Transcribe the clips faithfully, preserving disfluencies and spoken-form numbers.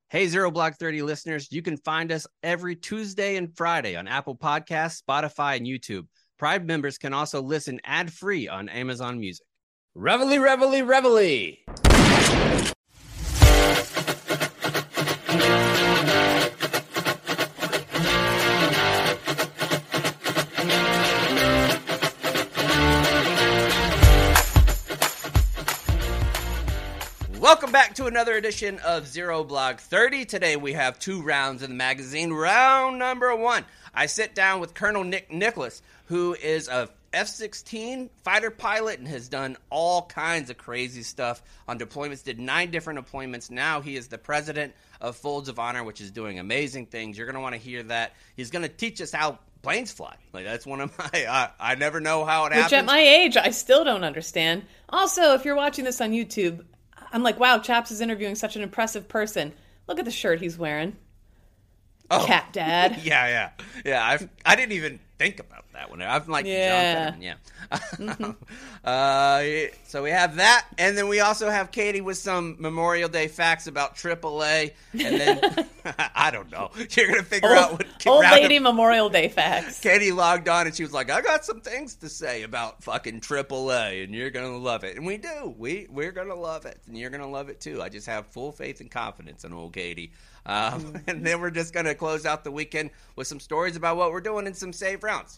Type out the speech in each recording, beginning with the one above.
Hey, Zero Block thirty listeners, you can find us every Tuesday and Friday on Apple Podcasts, Spotify, and YouTube. Prime members can also listen ad-free on Amazon Music. Reveille, reveille, reveille. Welcome back to another edition of Zero Block thirty. Today we have two rounds in the magazine. Round number one, I sit down with Colonel Nick Nicholas, who is a F sixteen fighter pilot and has done all kinds of crazy stuff on deployments, did nine different deployments. Now he is the president of Folds of Honor, which is doing amazing things. You're going to want to hear that. He's going to teach us how planes fly. Like, that's one of my, I, I never know how it Which happens. at my age, I still don't understand. Also, if you're watching this on YouTube, I'm like, wow, Chaps is interviewing such an impressive person. Look at the shirt he's wearing. Oh. Cat Dad. yeah, yeah. Yeah, I've, I didn't even think about that one. I'm like, Yeah. jumping. Yeah. Mm-hmm. uh, so we have that. And then we also have Katie with some Memorial Day facts about triple A. And then, I don't know. You're going to figure Old, out what old round lady of, Memorial Day facts. Katie logged on and she was like, I got some things to say about fucking triple A, and you're going to love it. And we do. We, we're going to love it. And you're going to love it too. I just have full faith and confidence in old Katie. Um, mm-hmm. And then we're just going to close out the weekend with some stories about what we're doing and some save rounds.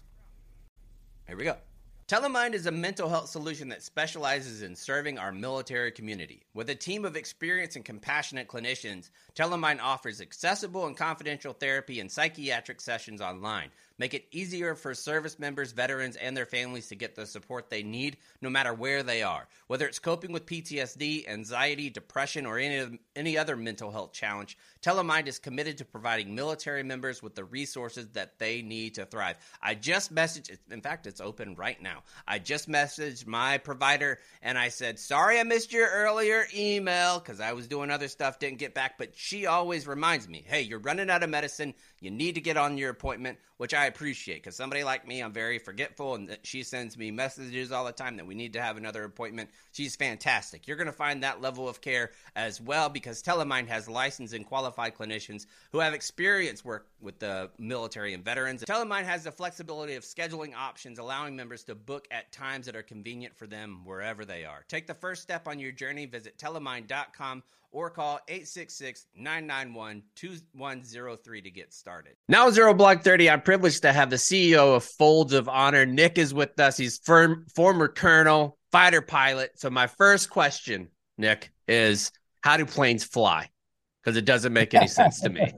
Here we go. Telemind is a mental health solution that specializes in serving our military community. With a team of experienced and compassionate clinicians, Telemind offers accessible and confidential therapy and psychiatric sessions online. Make it easier for service members, veterans, and their families to get the support they need no matter where they are. Whether it's coping with P T S D, anxiety, depression, or any, any other mental health challenge, Telemind is committed to providing military members with the resources that they need to thrive. I just messaged, in fact, it's open right now. I just messaged my provider and I said, sorry I missed your earlier email because I was doing other stuff, didn't get back, but she always reminds me, hey, you're running out of medicine. You need to get on your appointment, which I appreciate because somebody like me, I'm very forgetful, and she sends me messages all the time that we need to have another appointment. She's fantastic. You're going to find that level of care as well because Telemind has licensed and qualified clinicians who have experience work with the military and veterans. Telemind has the flexibility of scheduling options, allowing members to book at times that are convenient for them wherever they are. Take the first step on your journey. Visit telemind dot com or call eight six six, nine nine one, two one zero three to get started. Now, Zero Block thirty, I'm privileged to have the C E O of Folds of Honor. Nick is with us. He's firm, former colonel, fighter pilot. So my first question, Nick, is how do planes fly? Because it doesn't make any sense to me.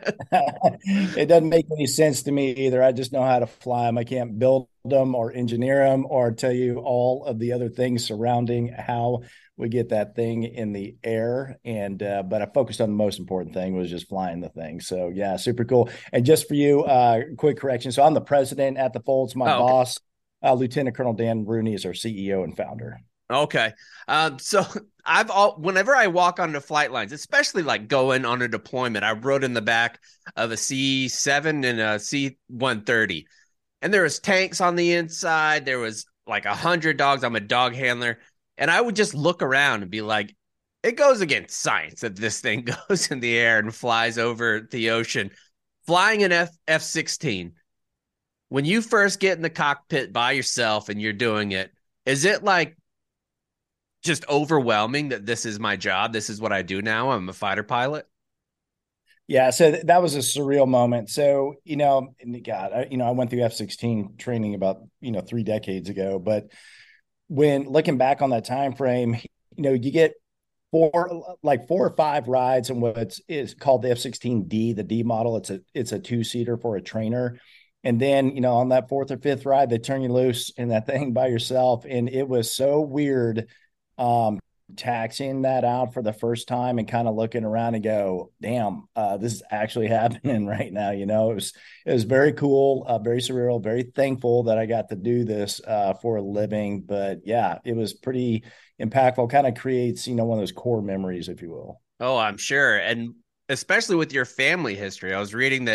It doesn't make any sense to me either. I just know how to fly them. I can't build them or engineer them or tell you all of the other things surrounding how we get that thing in the air. And uh, but I focused on the most important thing was just flying the thing. So yeah, super cool. And just for you, uh, quick correction. So I'm the president at the Folds. My oh, okay. boss, uh, Lieutenant Colonel Dan Rooney, is our C E O and founder. Okay. Um, so I've all, whenever I walk onto flight lines, especially like going on a deployment, I rode in the back of a C seven and a C one thirty, and there was tanks on the inside. There was like a hundred dogs. I'm a dog handler. And I would just look around and be like, it goes against science that this thing goes in the air and flies over the ocean. Flying an F F sixteen, when you first get in the cockpit by yourself and you're doing it, is it like just overwhelming that this is my job? This is what I do now. I'm a fighter pilot. Yeah. So th- that was a surreal moment. So, you know, God, I, you know, I went through F sixteen training about, you know, three decades ago, but when looking back on that time frame, you know, you get four, like four or five rides in what's is called the F sixteen D, the D model. It's a, it's a two seater for a trainer. And then, you know, on that fourth or fifth ride, they turn you loose in that thing by yourself. And it was so weird. Um, taxing that out for the first time and kind of looking around and go, damn, uh, this is actually happening right now. You know, it was, it was very cool, uh, very surreal, very thankful that I got to do this uh, for a living. But yeah, it was pretty impactful, kind of creates, you know, one of those core memories, if you will. Oh, I'm sure. And especially with your family history, I was reading that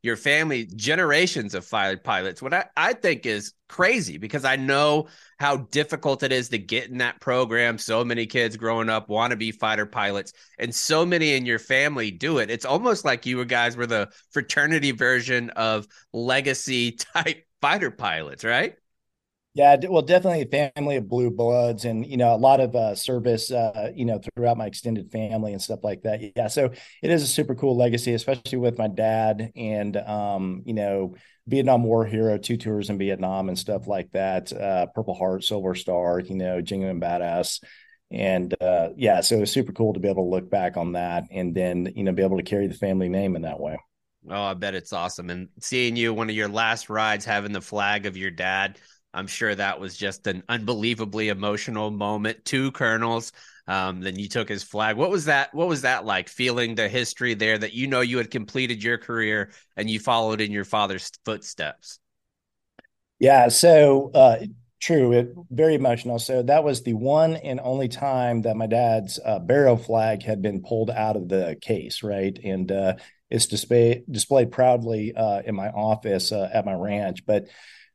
your family, generations of fighter pilots, what I, I think is crazy, because I know how difficult it is to get in that program. So many kids growing up want to be fighter pilots, and so many in your family do it. It's almost like you guys were the fraternity version of legacy type fighter pilots, right? Yeah, well, definitely a family of blue bloods, and you know, a lot of uh, service, uh, you know, throughout my extended family and stuff like that. Yeah, so it is a super cool legacy, especially with my dad, and um, you know, Vietnam War hero, two tours in Vietnam and stuff like that. Uh, Purple Heart, Silver Star, you know, genuine badass, and uh, yeah, so it's super cool to be able to look back on that, and then you know, be able to carry the family name in that way. Oh, I bet it's awesome. And seeing you one of your last rides having the flag of your dad, I'm sure that was just an unbelievably emotional moment. Two colonels. Um, then you took his flag. What was that? What was that like, feeling the history there, that you know you had completed your career and you followed in your father's footsteps? Yeah, so uh, true, it very emotional. So that was the one and only time that my dad's uh, burial flag had been pulled out of the case, right? And uh, it's display, displayed proudly uh, in my office uh, at my ranch. But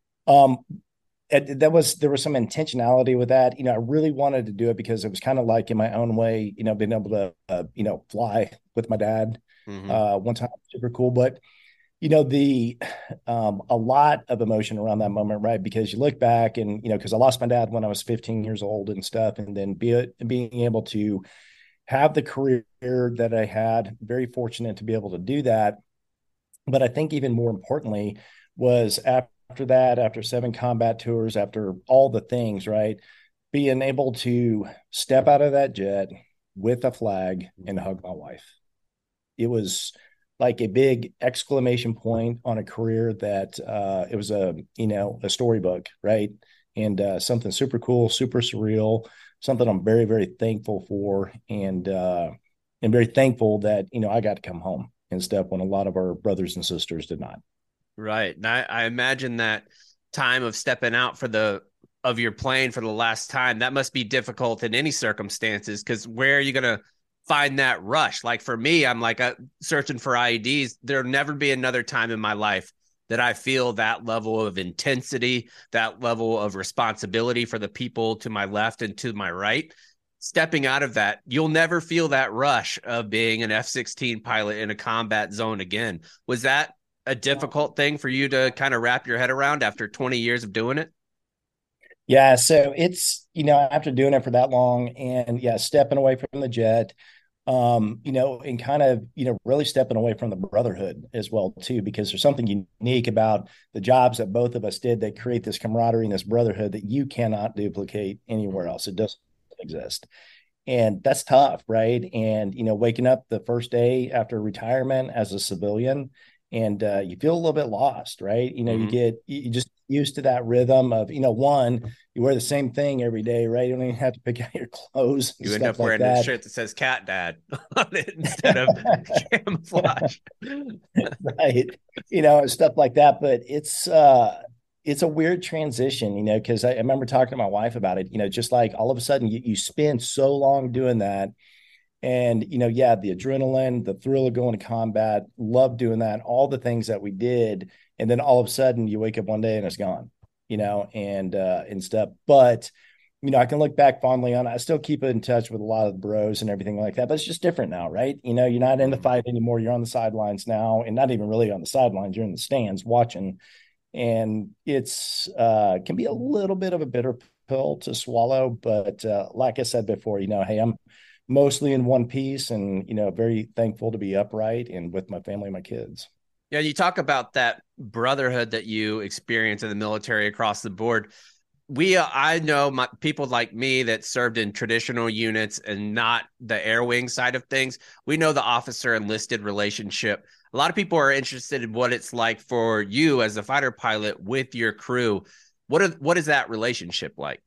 um, it, that was there was some intentionality with that. You know, I really wanted to do it because it was kind of like in my own way, you know, being able to, uh, you know, fly with my dad Mm-hmm. uh, one time, super cool. But you know the um a lot of emotion around that moment, right? Because you look back and you know because I lost my dad when I was fifteen years old and stuff, and then be being able to have the career that I had, very fortunate to be able to do that. But I think even more importantly was after that, after seven combat tours, after all the things, right, being able to step out of that jet with a flag and hug my wife. It was like a big exclamation point on a career that uh, it was a you know a storybook, right? And uh, something super cool, super surreal, something I'm very very thankful for, and uh, and very thankful that you know I got to come home and stuff when a lot of our brothers and sisters did not. Right. And I, I imagine that time of stepping out for the of your plane for the last time, that must be difficult in any circumstances, because where are you going to find that rush? Like for me, I'm like uh, searching for I E Ds. There'll never be another time in my life that I feel that level of intensity, that level of responsibility for the people to my left and to my right. Stepping out of that, you'll never feel that rush of being an F sixteen pilot in a combat zone again. Was that a difficult thing for you to kind of wrap your head around after twenty years of doing it? Yeah, so it's you know after doing it for that long, and yeah, stepping away from the jet, um, you know, and kind of, you know, really stepping away from the brotherhood as well, too, because there's something unique about the jobs that both of us did that create this camaraderie and this brotherhood that you cannot duplicate anywhere else. It doesn't exist. And that's tough, right? And, you know, waking up the first day after retirement as a civilian, and uh, you feel a little bit lost, right? You know, you Mm-hmm. get, you just used to that rhythm of, you know, one, you wear the same thing every day, right? You don't even have to pick out your clothes and You end stuff up like wearing a that. shirt that says "Cat Dad" on it instead of camouflage. Right, you know, stuff like that. But it's uh it's a weird transition, you know, because I, I remember talking to my wife about it, you know, just like all of a sudden you, you spend so long doing that. And, you know, yeah, the adrenaline, the thrill of going to combat, love doing that, all the things that we did. And then all of a sudden you wake up one day and it's gone, you know, and uh and stuff. But you know, I can look back fondly on it. I still keep in touch with a lot of the bros and everything like that, but it's just different now, right? You know, you're not in the Mm-hmm. fight anymore. You're on the sidelines now, and not even really on the sidelines. You're in the stands watching, and it's uh can be a little bit of a bitter pill to swallow. But uh, like I said before, you know, hey, I'm mostly in one piece, and you know, very thankful to be upright and with my family and my kids. Yeah, you talk about that brotherhood that you experience in the military across the board. We, uh, I know my people like me that served in traditional units and not the air wing side of things. We know the officer enlisted relationship. A lot of people are interested in what it's like for you as a fighter pilot with your crew. What are, what is that relationship like?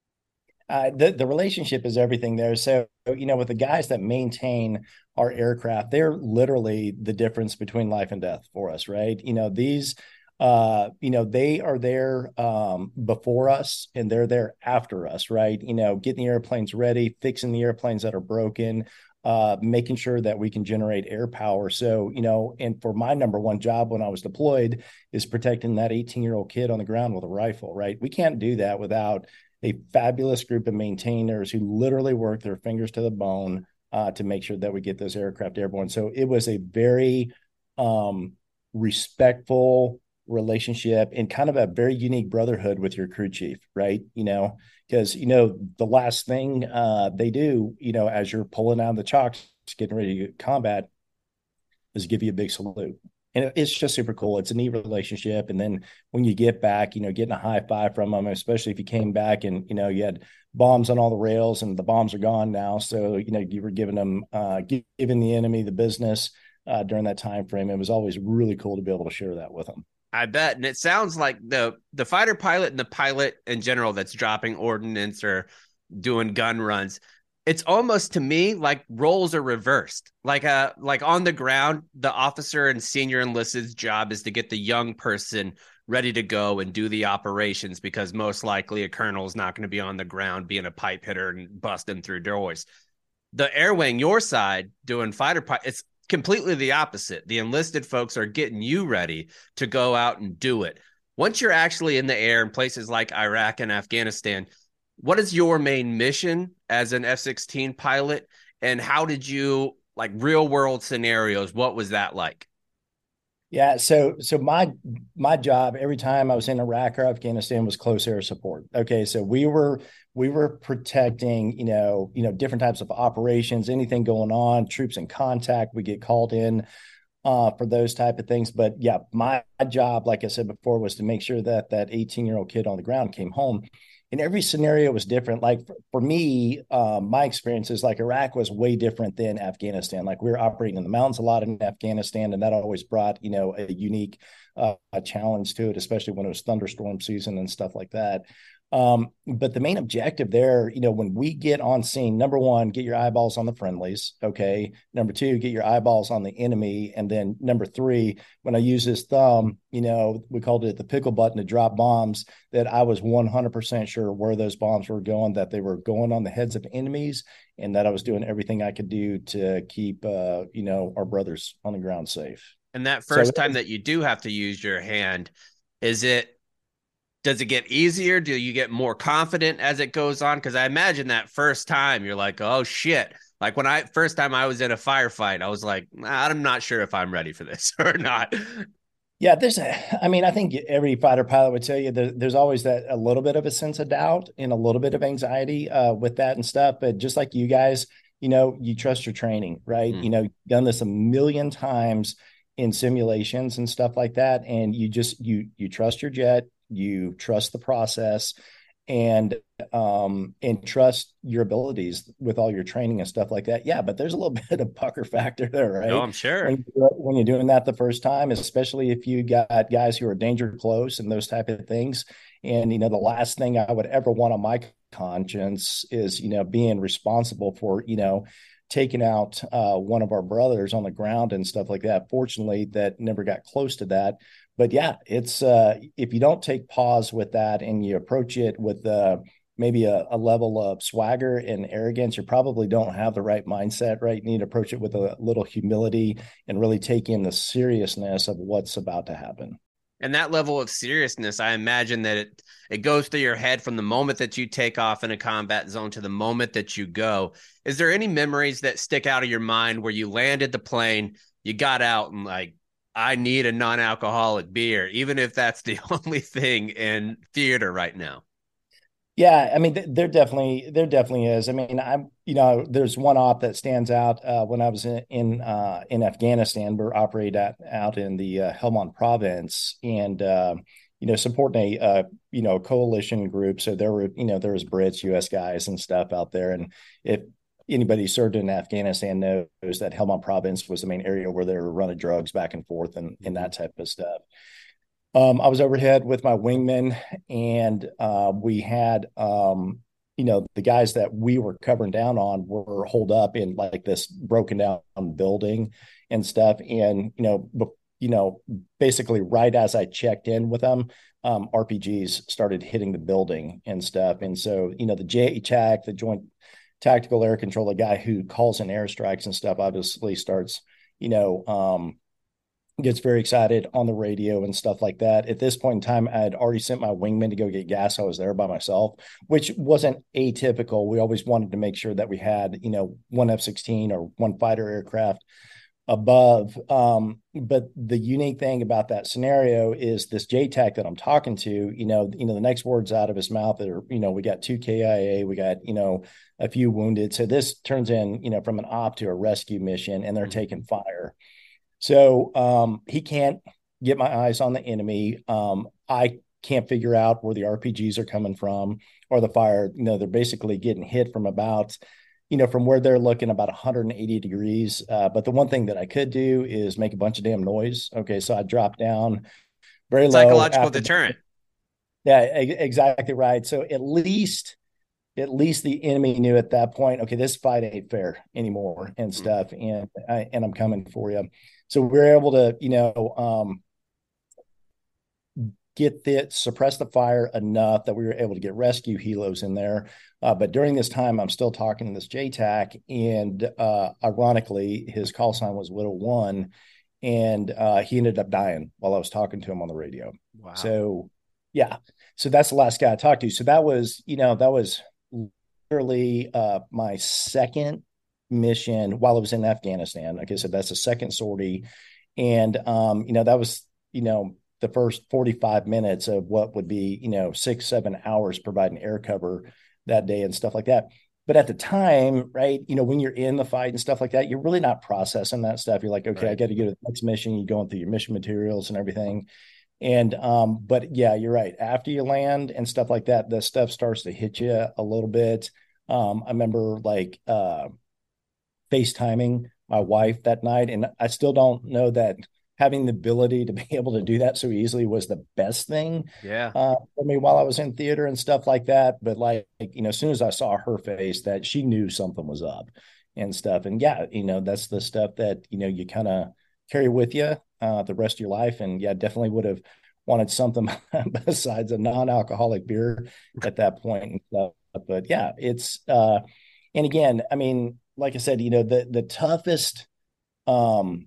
uh, the the relationship is everything there. So you know, with the guys that maintain our aircraft, they're literally the difference between life and death for us, right? You know, these, uh, you know, they are there um, before us, and they're there after us, right? You know, getting the airplanes ready, fixing the airplanes that are broken. uh, making sure that we can generate air power. So, you know, and for my number one job when I was deployed is protecting that eighteen year old kid on the ground with a rifle, right? We can't do that without a fabulous group of maintainers who literally work their fingers to the bone uh, to make sure that we get those aircraft airborne. So it was a very um, respectful relationship and kind of a very unique brotherhood with your crew chief, right? You know, because, you know, the last thing uh, they do, you know, as you're pulling out the chocks, getting ready to combat, is give you a big salute. And it's just super cool. It's a neat relationship. And then when you get back, you know, getting a high five from them, especially if you came back and, you know, you had bombs on all the rails and the bombs are gone now. So, you know, you were giving them, uh, giving the enemy the business uh, during that time frame. It was always really cool to be able to share that with them. I bet. And it sounds like the the fighter pilot and the pilot in general that's dropping ordnance or doing gun runs, it's almost to me like roles are reversed. Like uh like on the ground, the officer and senior enlisted's job is to get the young person ready to go and do the operations, because most likely a colonel is not going to be on the ground being a pipe hitter and busting through doors. The air wing, your side, doing fighter pilot, it's completely the opposite. The enlisted folks are getting you ready to go out and do it. Once you're actually in the air in places like Iraq and Afghanistan, what is your main mission as an F sixteen pilot? And how did you, like real world scenarios, what was that like? Yeah, so so my my job every time I was in Iraq or Afghanistan was close air support. Okay, so we were we were protecting, you know, you know, different types of operations, anything going on, troops in contact. We get called in uh, for those type of things. But yeah, my job, like I said before, was to make sure that that eighteen year old kid on the ground came home. And every scenario was different. Like for, for me, um, my experiences, like Iraq was way different than Afghanistan. Like we were operating in the mountains a lot in Afghanistan, and that always brought, you know, a unique uh, a challenge to it, especially when it was thunderstorm season and stuff like that. Um, but the main objective there, you know, when we get on scene, number one, get your eyeballs on the friendlies. Okay. Number two, get your eyeballs on the enemy. And then number three, when I use this thumb, you know, we called it the pickle button to drop bombs, that I was one hundred percent sure where those bombs were going, that they were going on the heads of enemies, and that I was doing everything I could do to keep, uh, you know, our brothers on the ground safe. And that first So, time that you do have to use your hand, is it, does it get easier? Do you get more confident as it goes on? Because I imagine that first time you're like, oh shit. Like when I first time I was in a firefight, I was like, I'm not sure if I'm ready for this or not. yeah, there's a, I mean, I think every fighter pilot would tell you that there's always that a little bit of a sense of doubt and a little bit of anxiety uh, with that and stuff. But just like you guys, you know, you trust your training, right? Mm. You know, you've done this a million times in simulations and stuff like that. And you just, you, you trust your jet, you trust the process, and um and trust your abilities with all your training and stuff like that. Yeah, but there's a little bit of pucker factor there, right? No, I'm sure. When, when you're doing that the first time, especially if you got guys who are danger close and those type of things. And, you know, the last thing I would ever want on my conscience is, you know, being responsible for, you know, taking out uh, one of our brothers on the ground and stuff like that. Fortunately, that never got close to that. But yeah, it's uh, if you don't take pause with that and you approach it with uh, maybe a, a level of swagger and arrogance, you probably don't have the right mindset, right? You need to approach it with a little humility and really take in the seriousness of what's about to happen. And that level of seriousness, I imagine that it it goes through your head from the moment that you take off in a combat zone to the moment that you go. Is there any memories that stick out of your mind where you landed the plane, you got out and like, I need a non-alcoholic beer, even if that's the only thing in theater right now? Yeah, I mean, there definitely, there definitely is. I mean, I'm, you know, there's one op that stands out. Uh, when I was in in, uh, in Afghanistan, we're operating at, out in the uh, Helmand province, and uh, you know, supporting a uh, you know coalition group. So there were, you know, there was Brits, U S guys, and stuff out there. And if anybody served in Afghanistan knows that Helmand province was the main area where they were running drugs back and forth and, and that type of stuff. Um, I was overhead with my wingman, and uh, we had, um, you know, the guys that we were covering down on were holed up in like this broken down building and stuff. And, you know, be, you know, basically right as I checked in with them, um, R P Gs started hitting the building and stuff. And so, you know, the J H A C, the Joint tactical air control, a guy who calls in airstrikes and stuff, obviously starts, you know, um, gets very excited on the radio and stuff like that. At this point in time, I had already sent my wingman to go get gas. I was there by myself, which wasn't atypical. We always wanted to make sure that we had, you know, one F sixteen or one fighter aircraft above. Um, but the unique thing about that scenario is this J TAC that I'm talking to, you know, you know, the next words out of his mouth are, you know, we got two K I A, we got, you know, a few wounded. So this turns in, you know, from an op to a rescue mission, and they're mm-hmm. taking fire. So um, he can't get my eyes on the enemy. Um, I can't figure out where the R P Gs are coming from or the fire. You know, they're basically getting hit from about, you know, from where they're looking about one hundred eighty degrees. Uh, but the one thing that I could do is make a bunch of damn noise. Okay, so I dropped down very low. Psychological deterrent. Yeah, exactly right. So at least, at least the enemy knew at that point, okay, this fight ain't fair anymore and stuff, mm-hmm. and I, and I'm coming for you. So we we're able to, you know, um, get the suppress the fire enough that we were able to get rescue helos in there. Uh, but during this time, I'm still talking to this J TAC, and uh, ironically, his call sign was Little One, and uh, he ended up dying while I was talking to him on the radio. Wow. So, yeah, so that's the last guy I talked to. So that was, you know, that was literally uh, my second mission while I was in Afghanistan. Like I said, that's a second sortie, and um, you know, that was, you know, the first forty-five minutes of what would be, you know, six, seven hours providing air cover that day and stuff like that. But at the time, right, you know, when you're in the fight and stuff like that, you're really not processing that stuff. You're like, okay, right. I got to go to the next mission. You're going through your mission materials and everything. And, um, but yeah, you're right. After you land and stuff like that, the stuff starts to hit you a little bit. Um, I remember like uh, FaceTiming my wife that night, and I still don't know that having the ability to be able to do that so easily was the best thing yeah. uh, for me while I was in theater and stuff like that. But like, you know, as soon as I saw her face, that she knew something was up and stuff. And yeah, you know, that's the stuff that, you know, you kind of carry with you uh, the rest of your life. And yeah, definitely would have wanted something besides a non-alcoholic beer at that point and stuff. But yeah, it's, uh, and again, I mean, like I said, you know, the, the toughest, um,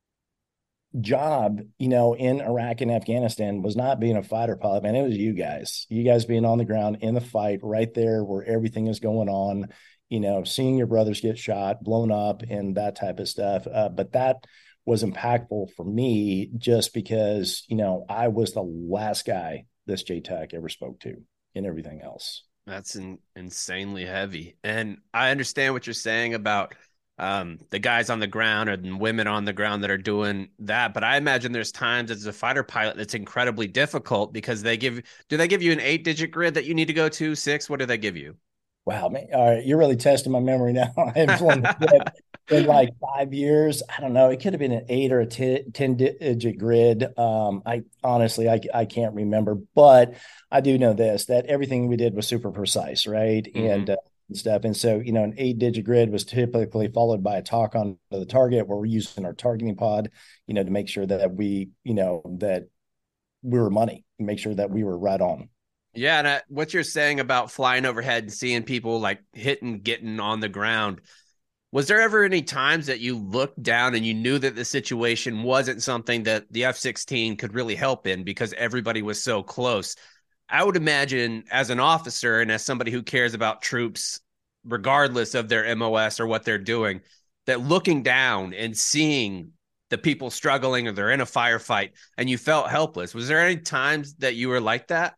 job, you know, in Iraq and Afghanistan was not being a fighter pilot, man. It was you guys, you guys being on the ground in the fight right there where everything is going on, you know, seeing your brothers get shot, blown up and that type of stuff. Uh, but that was impactful for me just because, you know, I was the last guy this J TAC ever spoke to and everything else. That's in, insanely heavy. And I understand what you're saying about um, the guys on the ground or the women on the ground that are doing that. But I imagine there's times as a fighter pilot that's incredibly difficult because they give, do they give you an eight digit grid that you need to go to, six? What do they give you? Wow, man. All right. You're really testing my memory now. I haven't flown in like five years. I don't know. It could have been an eight or a ten, ten digit grid. Um, I honestly, I, I can't remember, but I do know this, that everything we did was super precise. Right. Mm-hmm. And, uh, and stuff. And so, you know, an eight digit grid was typically followed by a talk on the target where we're using our targeting pod, you know, to make sure that we, you know, that we were money, make sure that we were right on. Yeah. And uh, what you're saying about flying overhead and seeing people like hitting, getting on the ground. Was there ever any times that you looked down and you knew that the situation wasn't something that the F sixteen could really help in because everybody was so close? I would imagine as an officer and as somebody who cares about troops, regardless of their M O S or what they're doing, that looking down and seeing the people struggling or they're in a firefight and you felt helpless. Was there any times that you were like that?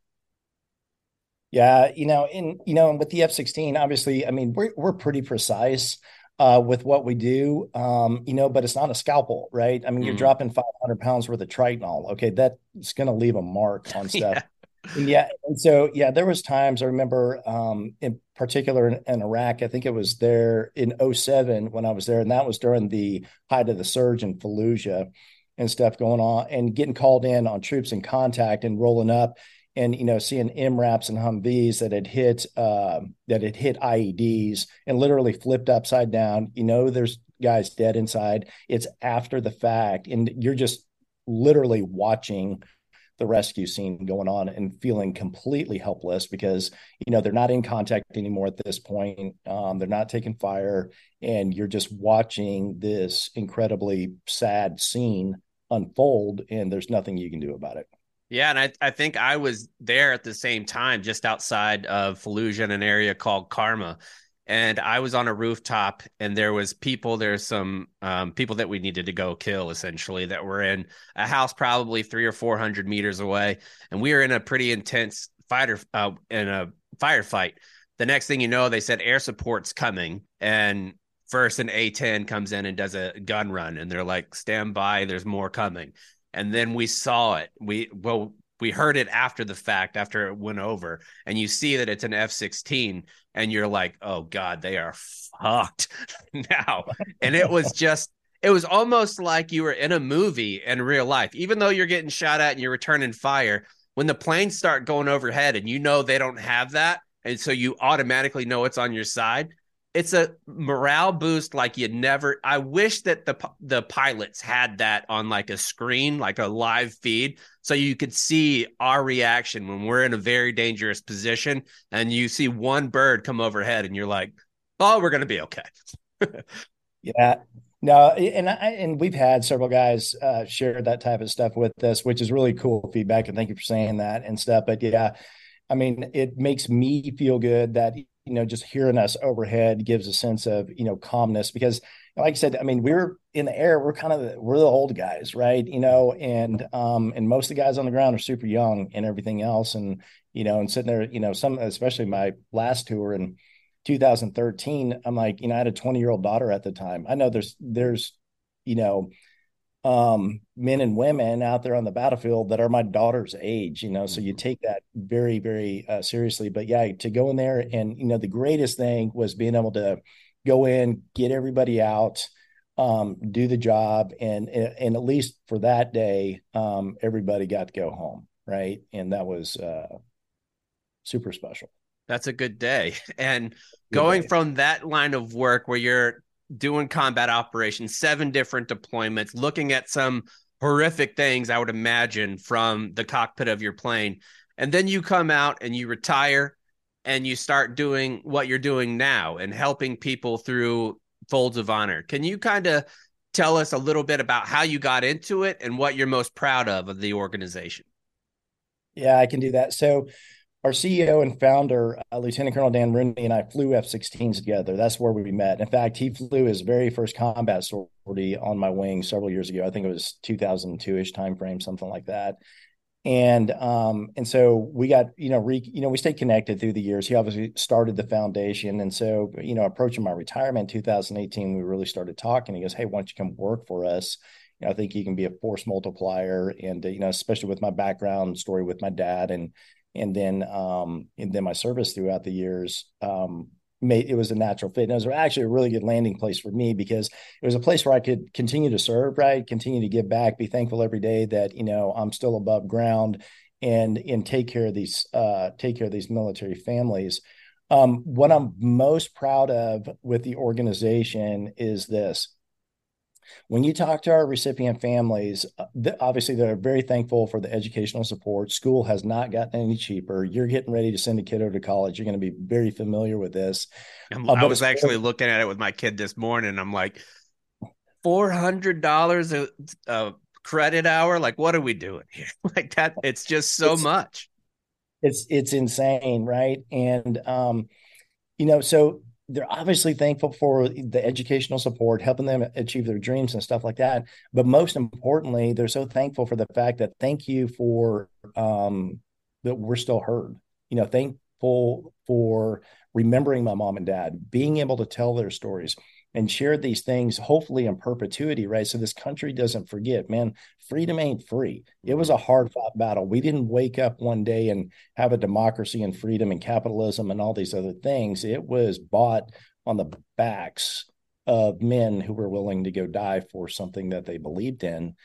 Yeah, you know, in you know, with the F sixteen, obviously, I mean, we're we're pretty precise uh, with what we do, um, you know, but it's not a scalpel, right? I mean, mm. you're dropping five hundred pounds worth of Tritonol. Okay, that's going to leave a mark on stuff. yeah. And yeah, and so yeah, there was times I remember, um, in particular in, in Iraq. I think it was there in oh seven when I was there, and that was during the height of the surge in Fallujah and stuff going on, and getting called in on troops in contact and rolling up. And, you know, seeing M RAPs and Humvees that had hit uh, that had hit I E Ds and literally flipped upside down. You know, there's guys dead inside. It's after the fact. And you're just literally watching the rescue scene going on and feeling completely helpless because, you know, they're not in contact anymore at this point. Um, they're not taking fire, and you're just watching this incredibly sad scene unfold, and there's nothing you can do about it. Yeah, and I, I think I was there at the same time, just outside of Fallujah in an area called Karma. And I was on a rooftop, and there was people, there's some um, people that we needed to go kill, essentially, that were in a house probably three or four hundred meters away. And we were in a pretty intense fighter uh, in a firefight. The next thing you know, they said air support's coming. And first an A ten comes in and does a gun run. And they're like, stand by, there's more coming. And then we saw it. We well, we heard it after the fact, after it went over, and you see that it's an F sixteen, and you're like, oh God, they are fucked now. And it was just, it was almost like you were in a movie in real life, even though you're getting shot at and you're returning fire. When the planes start going overhead and you know they don't have that, and so you automatically know it's on your side, it's a morale boost like you never. I wish that the the pilots had that on like a screen, like a live feed, so you could see our reaction when we're in a very dangerous position and you see one bird come overhead and you're like, oh, we're going to be okay. Yeah. No, and I, and we've had several guys uh, share that type of stuff with us, which is really cool feedback. And thank you for saying that and stuff. But yeah, I mean, it makes me feel good that, you know, just hearing us overhead gives a sense of, you know, calmness, because like I said, I mean, we're in the air, we're kind of, the, we're the old guys, right. You know, and, um, and most of the guys on the ground are super young and everything else. And, you know, and sitting there, you know, some, especially my last tour in two thousand thirteen, I'm like, you know, I had a twenty year old daughter at the time. I know there's, there's, you know, um, men and women out there on the battlefield that are my daughter's age, you know, so you take that very, very uh, seriously. But yeah, to go in there and, you know, the greatest thing was being able to go in, get everybody out, um, do the job. And, and at least for that day, um, everybody got to go home. Right. And that was uh, super special. That's a good day. And going day. From that line of work where you're doing combat operations, seven different deployments, looking at some horrific things, I would imagine, from the cockpit of your plane. And then you come out and you retire and you start doing what you're doing now and helping people through Folds of Honor. Can you kind of tell us a little bit about how you got into it and what you're most proud of of the organization? Yeah, I can do that. So our C E O and founder, uh, Lieutenant Colonel Dan Rooney, and I flew F sixteens together. That's where we met. In fact, he flew his very first combat sortie on my wing several years ago. I think it was two thousand two-ish timeframe, something like that. And um, and so we got, you know, re, you know, we stayed connected through the years. He obviously started the foundation. And so, you know, approaching my retirement in two thousand eighteen, we really started talking. He goes, hey, why don't you come work for us? You know, I think you can be a force multiplier. And, uh, you know, especially with my background story with my dad and And then, um, and then my service throughout the years, um, made it was a natural fit. And it was actually a really good landing place for me because it was a place where I could continue to serve, right, continue to give back, be thankful every day that, you know, I'm still above ground, and and take care of these, uh, take care of these military families. Um, what I'm most proud of with the organization is this. When you talk to our recipient families, obviously they're very thankful for the educational support. School has not gotten any cheaper. You're getting ready to send a kid over to college. You're going to be very familiar with this. Uh, I was actually looking at it with my kid this morning. I'm like, four hundred dollars a, a credit hour? Like, what are we doing here? Like that, it's just so it's, much. It's, it's insane, right? And, um, you know, so they're obviously thankful for the educational support, helping them achieve their dreams and stuff like that. But most importantly, they're so thankful for the fact that thank you for um, that we're still heard. You know, thankful for remembering my mom and dad, being able to tell their stories and share these things, hopefully in perpetuity, right? So this country doesn't forget, man, freedom ain't free. It was a hard fought battle. We didn't wake up one day and have a democracy and freedom and capitalism and all these other things. It was bought on the backs of men who were willing to go die for something that they believed in.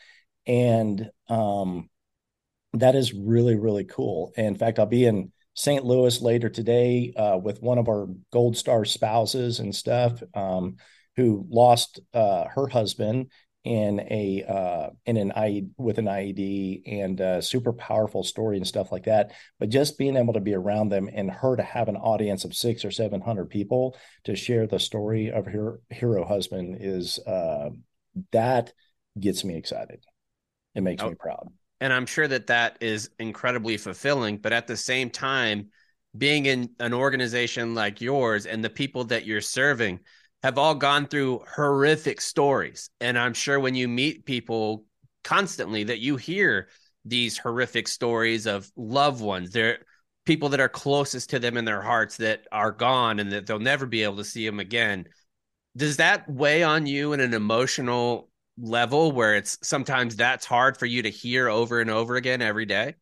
And um, that is really, really cool. And in fact, I'll be in Saint Louis later today uh, with one of our Gold Star spouses and stuff. Um, who lost uh, her husband in a uh, in an I E D with an I E D and a super powerful story and stuff like that. But just being able to be around them and her to have an audience of six or seven hundred people to share the story of her hero husband is uh, that gets me excited. It makes Oh, me proud. and I'm sure that that is incredibly fulfilling. But at the same time, being in an organization like yours and the people that you're serving have all gone through horrific stories. And I'm sure when you meet people constantly that you hear these horrific stories of loved ones, they're people that are closest to them in their hearts that are gone and that they'll never be able to see them again. Does that weigh on you in an emotional level where it's sometimes that's hard for you to hear over and over again every day?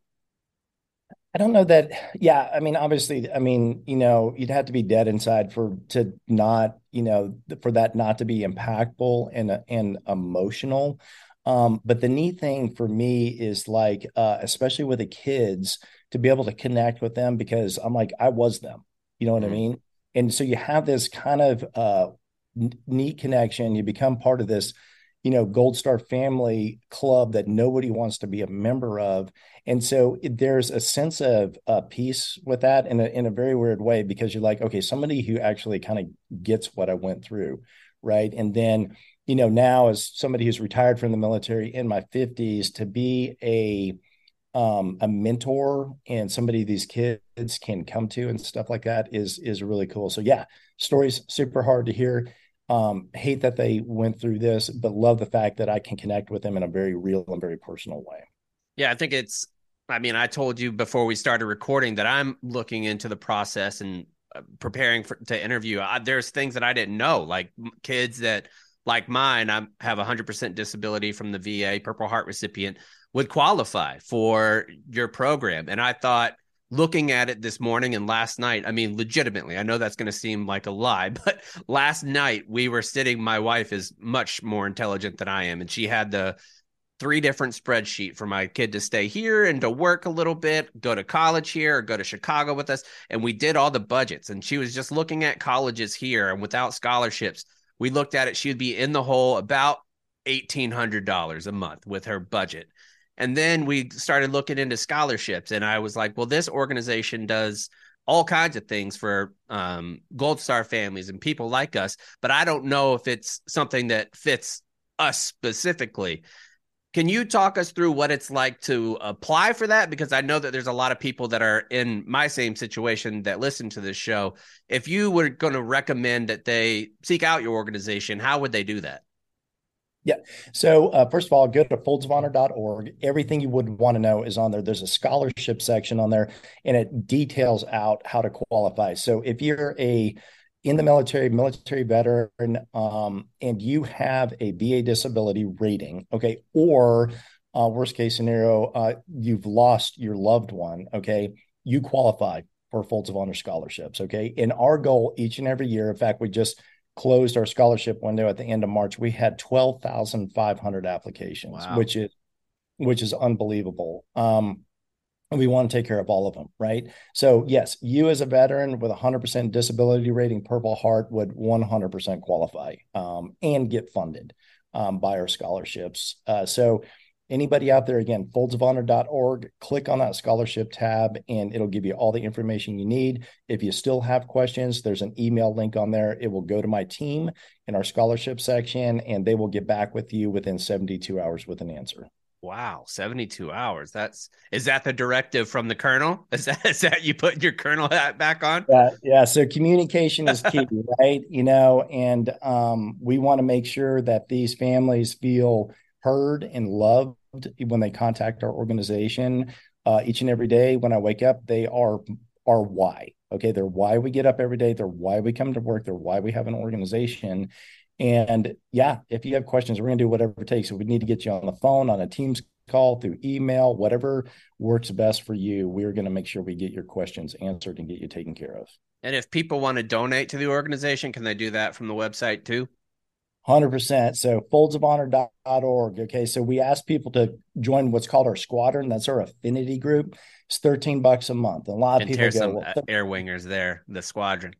I don't know that. Yeah, I mean, obviously, I mean, you know, you'd have to be dead inside for to not, you know, for that not to be impactful and and emotional. Um, but the neat thing for me is like, uh, especially with the kids, to be able to connect with them because I'm like, I was them. You know what I Mm-hmm. mean? And so you have this kind of uh, n- neat connection. You become part of this, you know, Gold Star family club that nobody wants to be a member of, and so there's a sense of uh, peace with that in a, in a very weird way because you're like, okay, somebody who actually kind of gets what I went through. Right. And then, you know, now as somebody who's retired from the military in my fifties to be a, um, a mentor and somebody these kids can come to and stuff like that is, is really cool. So yeah, stories super hard to hear. Um, hate that they went through this, but love the fact that I can connect with them in a very real and very personal way. Yeah, I think it's, I mean, I told you before we started recording that I'm looking into the process and uh, preparing for, to interview. I, there's things that I didn't know, like kids that, like mine, I have one hundred percent disability from the V A, Purple Heart recipient, would qualify for your program. And I thought, looking at it this morning and last night, I mean, legitimately, I know that's going to seem like a lie, but last night we were sitting, my wife is much more intelligent than I am, and she had the three different spreadsheet for my kid to stay here and to work a little bit, go to college here or go to Chicago with us. And we did all the budgets. And she was just looking at colleges here and without scholarships. We looked at it. She would be in the hole about eighteen hundred dollars a month with her budget. And then we started looking into scholarships. And I was like, well, this organization does all kinds of things for um, Gold Star families and people like us, but I don't know if it's something that fits us specifically. Can you talk us through what it's like to apply for that? Because I know that there's a lot of people that are in my same situation that listen to this show. If you were going to recommend that they seek out your organization, how would they do that? Yeah. So, uh, first of all, go to folds of honor dot org. Everything you would want to know is on there. There's a scholarship section on there, and it details out how to qualify. So, if you're a in the military, military veteran, um, and you have a V A disability rating, okay, or uh, worst case scenario, uh, you've lost your loved one, okay, you qualify for Folds of Honor scholarships, okay. And our goal each and every year, in fact, we just closed our scholarship window at the end of March. We had twelve thousand five hundred applications, Wow. which is which is unbelievable. Um, and we want to take care of all of them, right? So yes, you as a veteran with a one hundred percent disability rating, Purple Heart would one hundred percent qualify um, and get funded um, by our scholarships. Uh, so anybody out there, again, folds of honor dot org, click on that scholarship tab and it'll give you all the information you need. If you still have questions, there's an email link on there. It will go to my team in our scholarship section and they will get back with you within seventy-two hours with an answer. Wow, seventy-two hours. That's is that the directive from the colonel? Is that is that you put your colonel hat back on? Yeah, yeah. So communication is key, right? You know, and um, we want to make sure that these families feel heard and loved when they contact our organization uh, each and every day. When I wake up, they are are why. Okay, they're why we get up every day. They're why we come to work. They're why we have an organization. And yeah, if you have questions, we're going to do whatever it takes. If we need to get you on the phone, on a Teams call, through email, whatever works best for you, we're going to make sure we get your questions answered and get you taken care of. And if people want to donate to the organization, can they do that from the website too? one hundred percent. So folds of honor dot org. Okay. So we ask people to join what's called our squadron. That's our affinity group. It's thirteen bucks a month. A lot of and people tear go, some well, uh, air wingers there, the squadron.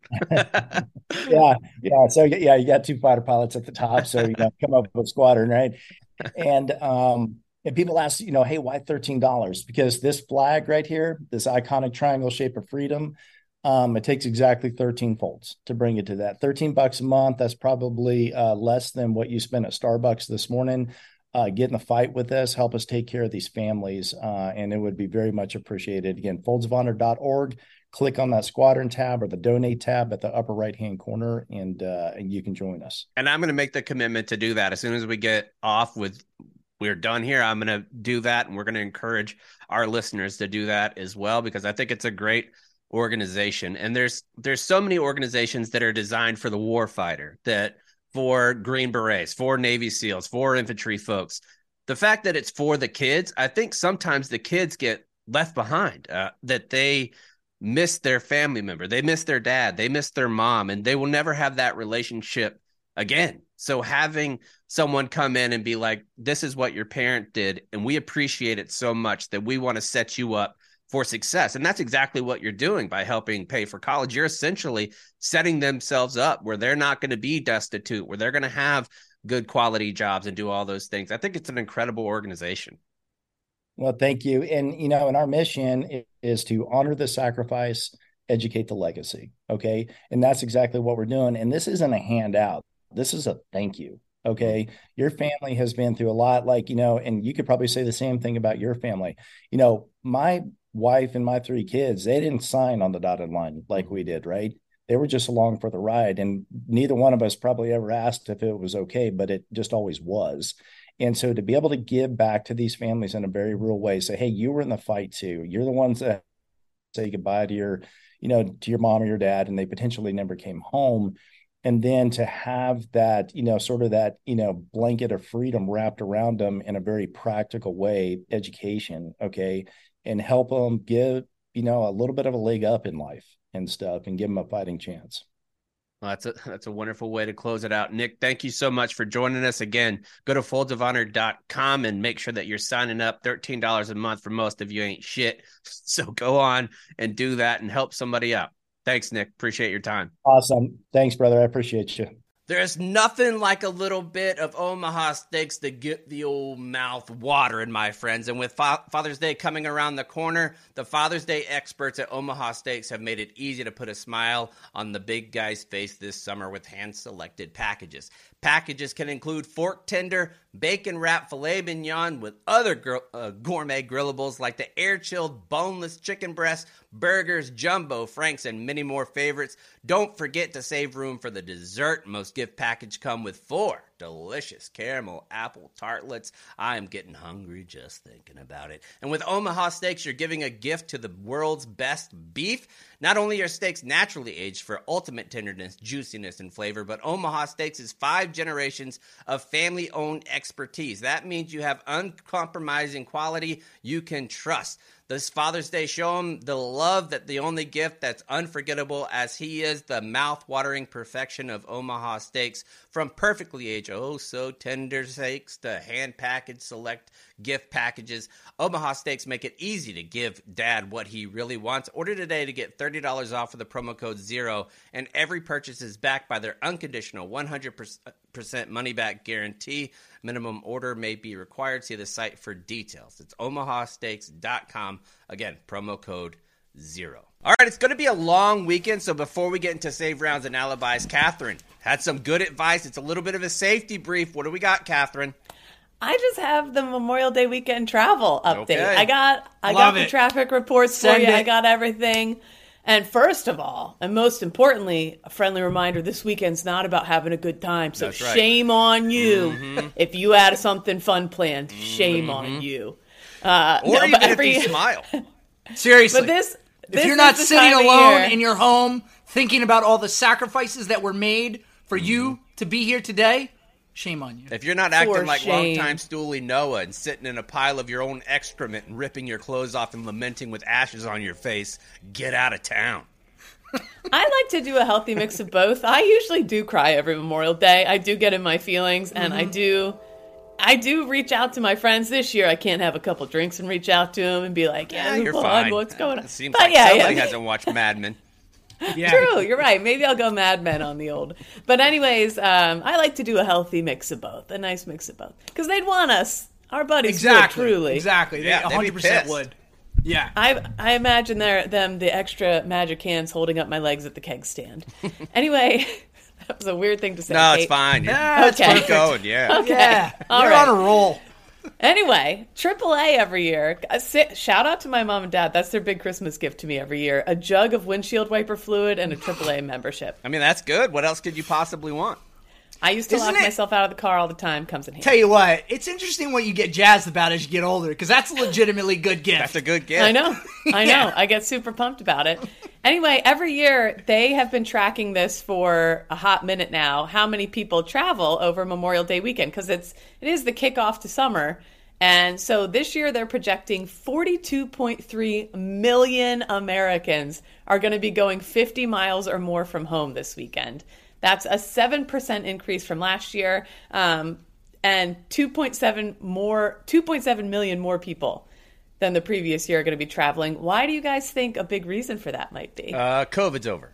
yeah. Yeah. So yeah, you got two fighter pilots at the top. So you know, come up with squadron, right? And, um, and people ask, you know, hey, why thirteen dollars? Because this flag right here, this iconic triangle shape of freedom, um, it takes exactly thirteen folds to bring it to that. thirteen bucks a month. That's probably uh, less than what you spent at Starbucks this morning. Uh, get in the fight with us, help us take care of these families, uh, and it would be very much appreciated. Again, folds of honor dot org. Click on that squadron tab or the donate tab at the upper right-hand corner, and uh, and you can join us. And I'm going to make the commitment to do that as soon as we get off with. We're done here. I'm going to do that, and we're going to encourage our listeners to do that as well, because I think it's a great organization. And there's there's so many organizations that are designed for the warfighter, that for Green Berets, for Navy SEALs, for infantry folks. The fact that it's for the kids, I think sometimes the kids get left behind, uh, that they miss their family member, they miss their dad, they miss their mom, and they will never have that relationship again. So having someone come in and be like, this is what your parent did, and we appreciate it so much that we want to set you up for success. And that's exactly what you're doing by helping pay for college. You're essentially setting themselves up where they're not going to be destitute, where they're going to have good quality jobs and do all those things. I think it's an incredible organization. Well, thank you. And, you know, and our mission is to honor the sacrifice, educate the legacy. Okay. And that's exactly what we're doing. And this isn't a handout. This is a thank you. Okay. Your family has been through a lot, like, you know, and you could probably say the same thing about your family. You know, my wife and my three kids, they didn't sign on the dotted line like we did, right? They were just along for the ride. And neither one of us probably ever asked if it was okay, but it just always was. And so to be able to give back to these families in a very real way, say, hey, you were in the fight too. You're the ones that say goodbye to your, you know, to your mom or your dad, and they potentially never came home. And then to have that, you know, sort of that, you know, blanket of freedom wrapped around them in a very practical way, education, okay, and help them give, you know, a little bit of a leg up in life and stuff, and give them a fighting chance. Well, that's a that's a wonderful way to close it out. Nick, thank you so much for joining us again. Go to folds of honor dot com and make sure that you're signing up. thirteen dollars a month for most of you ain't shit. So go on and do that and help somebody out. Thanks, Nick. Appreciate your time. Awesome. Thanks, brother. I appreciate you. There's nothing like a little bit of Omaha Steaks to get the old mouth watering, my friends. And with Fa- Father's Day coming around the corner, the Father's Day experts at Omaha Steaks have made it easy to put a smile on the big guy's face this summer with hand-selected packages. Packages can include fork tender, bacon-wrapped filet mignon with other gr- uh, gourmet grillables like the air-chilled boneless chicken breast, burgers, jumbo franks, and many more favorites. Don't forget to save room for the dessert. Most gift packages come with four delicious caramel apple tartlets. I am getting hungry just thinking about it. And with Omaha Steaks, you're giving a gift to the world's best beef. Not only are steaks naturally aged for ultimate tenderness, juiciness, and flavor, but Omaha Steaks is five generations of family-owned expertise. That means you have uncompromising quality you can trust. This Father's Day, show them the love that the only gift that's unforgettable as he is the mouth-watering perfection of Omaha Steaks. From perfectly aged, oh so tender steaks to hand-packaged select gift packages, Omaha Steaks make it easy to give Dad what he really wants. Order today to get thirty dollars off with the promo code ZERO, and every purchase is backed by their unconditional one hundred percent money-back guarantee. Minimum order may be required. See the site for details. It's omaha steaks dot com. Again, promo code ZERO. All right, it's going to be a long weekend, so before we get into save rounds and alibis, Catherine had some good advice. It's a little bit of a safety brief. What do we got, Catherine? I just have the Memorial Day weekend travel update. Okay. I got I Love got it. the traffic reports Send for you. it. I got everything. And first of all, and most importantly, a friendly reminder, this weekend's not about having a good time. So That's right. shame on you Mm-hmm. if you had something fun planned. Shame on you. Uh, Or no, even but if every, you smile. Seriously. But this, if this you're is not the sitting time of alone year- in your home thinking about all the sacrifices that were made for Mm-hmm. you to be here today, shame on you. If you're not acting For like shame. longtime stoolie Noah and sitting in a pile of your own excrement and ripping your clothes off and lamenting with ashes on your face, get out of town. I like to do a healthy mix of both. I usually do cry every Memorial Day. I do get in my feelings, and mm-hmm. I do... I do reach out to my friends this year. I can't have a couple drinks and reach out to them and be like, yeah, yeah you're on, fine. What's going on? It seems but like yeah, somebody yeah. hasn't watched Mad Men. Yeah. True, you're right. Maybe I'll go Mad Men on the old. But anyways, um, I like to do a healthy mix of both, a nice mix of both. Because they'd want us, our buddies exactly, would, truly. Exactly, they yeah, one hundred percent pissed. would. Yeah. I I imagine they're, them, the extra magic hands holding up my legs at the keg stand. Anyway... That was a weird thing to say. No, Kate. it's fine. You're, Yeah, it's okay. keep going, yeah. Okay. Yeah, All you're right. on a roll. Anyway, triple A every year. Shout out to my mom and dad. That's their big Christmas gift to me every year. A jug of windshield wiper fluid and a triple A membership. I mean, that's good. What else could you possibly want? I used to Isn't lock it- myself out of the car all the time. Comes in handy. Tell you what, it's interesting what you get jazzed about as you get older, because that's a legitimately good gift. That's a good gift. I know. I know. Yeah. I get super pumped about it. Anyway, every year they have been tracking this for a hot minute now, how many people travel over Memorial Day weekend, because it's it is the kickoff to summer. And so this year they're projecting forty-two point three million Americans are going to be going fifty miles or more from home this weekend. That's a seven percent increase from last year, um, and two point seven more, two point seven million more people than the previous year are going to be traveling. Why do you guys think a big reason for that might be? Uh, COVID's over.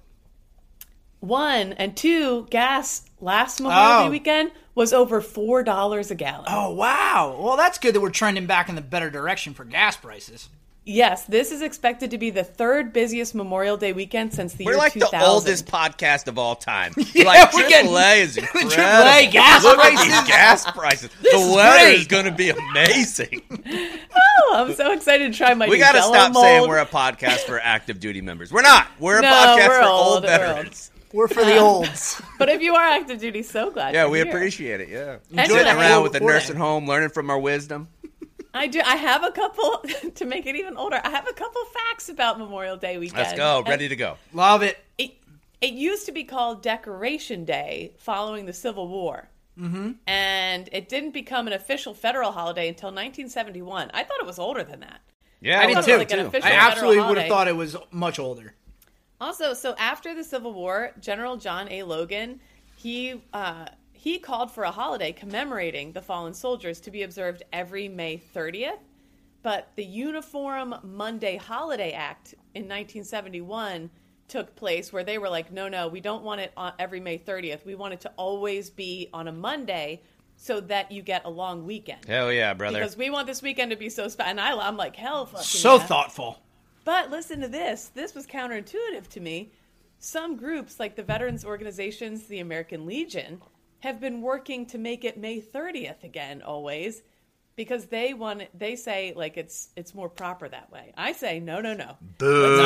One, and two, gas last Memorial Oh. Day weekend was over four dollars a gallon. Oh, wow. Well, that's good that we're trending back in the better direction for gas prices. Yes, this is expected to be the third busiest Memorial Day weekend since the We're year like two the thousand. oldest podcast of all time. Yeah, like we're getting- triple A is incredible. triple A gas Look at prices. these gas prices. This the is weather great. is going to be amazing. Oh, I'm so excited to try my we new got to Jell-O stop mold. saying we're a podcast for active duty members. We're not. We're a No, podcast we're for old, old we're veterans. We're for the olds. But if you are active duty, so glad Yeah, you're we here. appreciate it. Yeah, Anyway. sitting around with the We're- nursing home, learning from our wisdom. I do. I have a couple to make it even older. I have a couple facts about Memorial Day weekend. Let's go. And Ready to go. Love it. It, it used to be called Decoration Day following the Civil War. Mm-hmm. And it didn't become an official federal holiday until nineteen seventy-one. I thought it was older than that. Yeah, I we're did thought it too. was like an official I federal absolutely would holiday. have thought it was much older. Also, so after the Civil War, General John A. Logan, he uh, he called for a holiday commemorating the fallen soldiers to be observed every May thirtieth. But the Uniform Monday Holiday Act in nineteen seventy-one took place where they were like, no, no, we don't want it on every May thirtieth. We want it to always be on a Monday so that you get a long weekend. Hell yeah, brother. Because we want this weekend to be so special. And I, I'm like, hell fucking So yeah. thoughtful. But listen to this. This was counterintuitive to me. Some groups, like the veterans organizations, the American Legion, have been working to make it May thirtieth again, always, because they want. They say like it's it's more proper that way. I say no, no, no. Boo.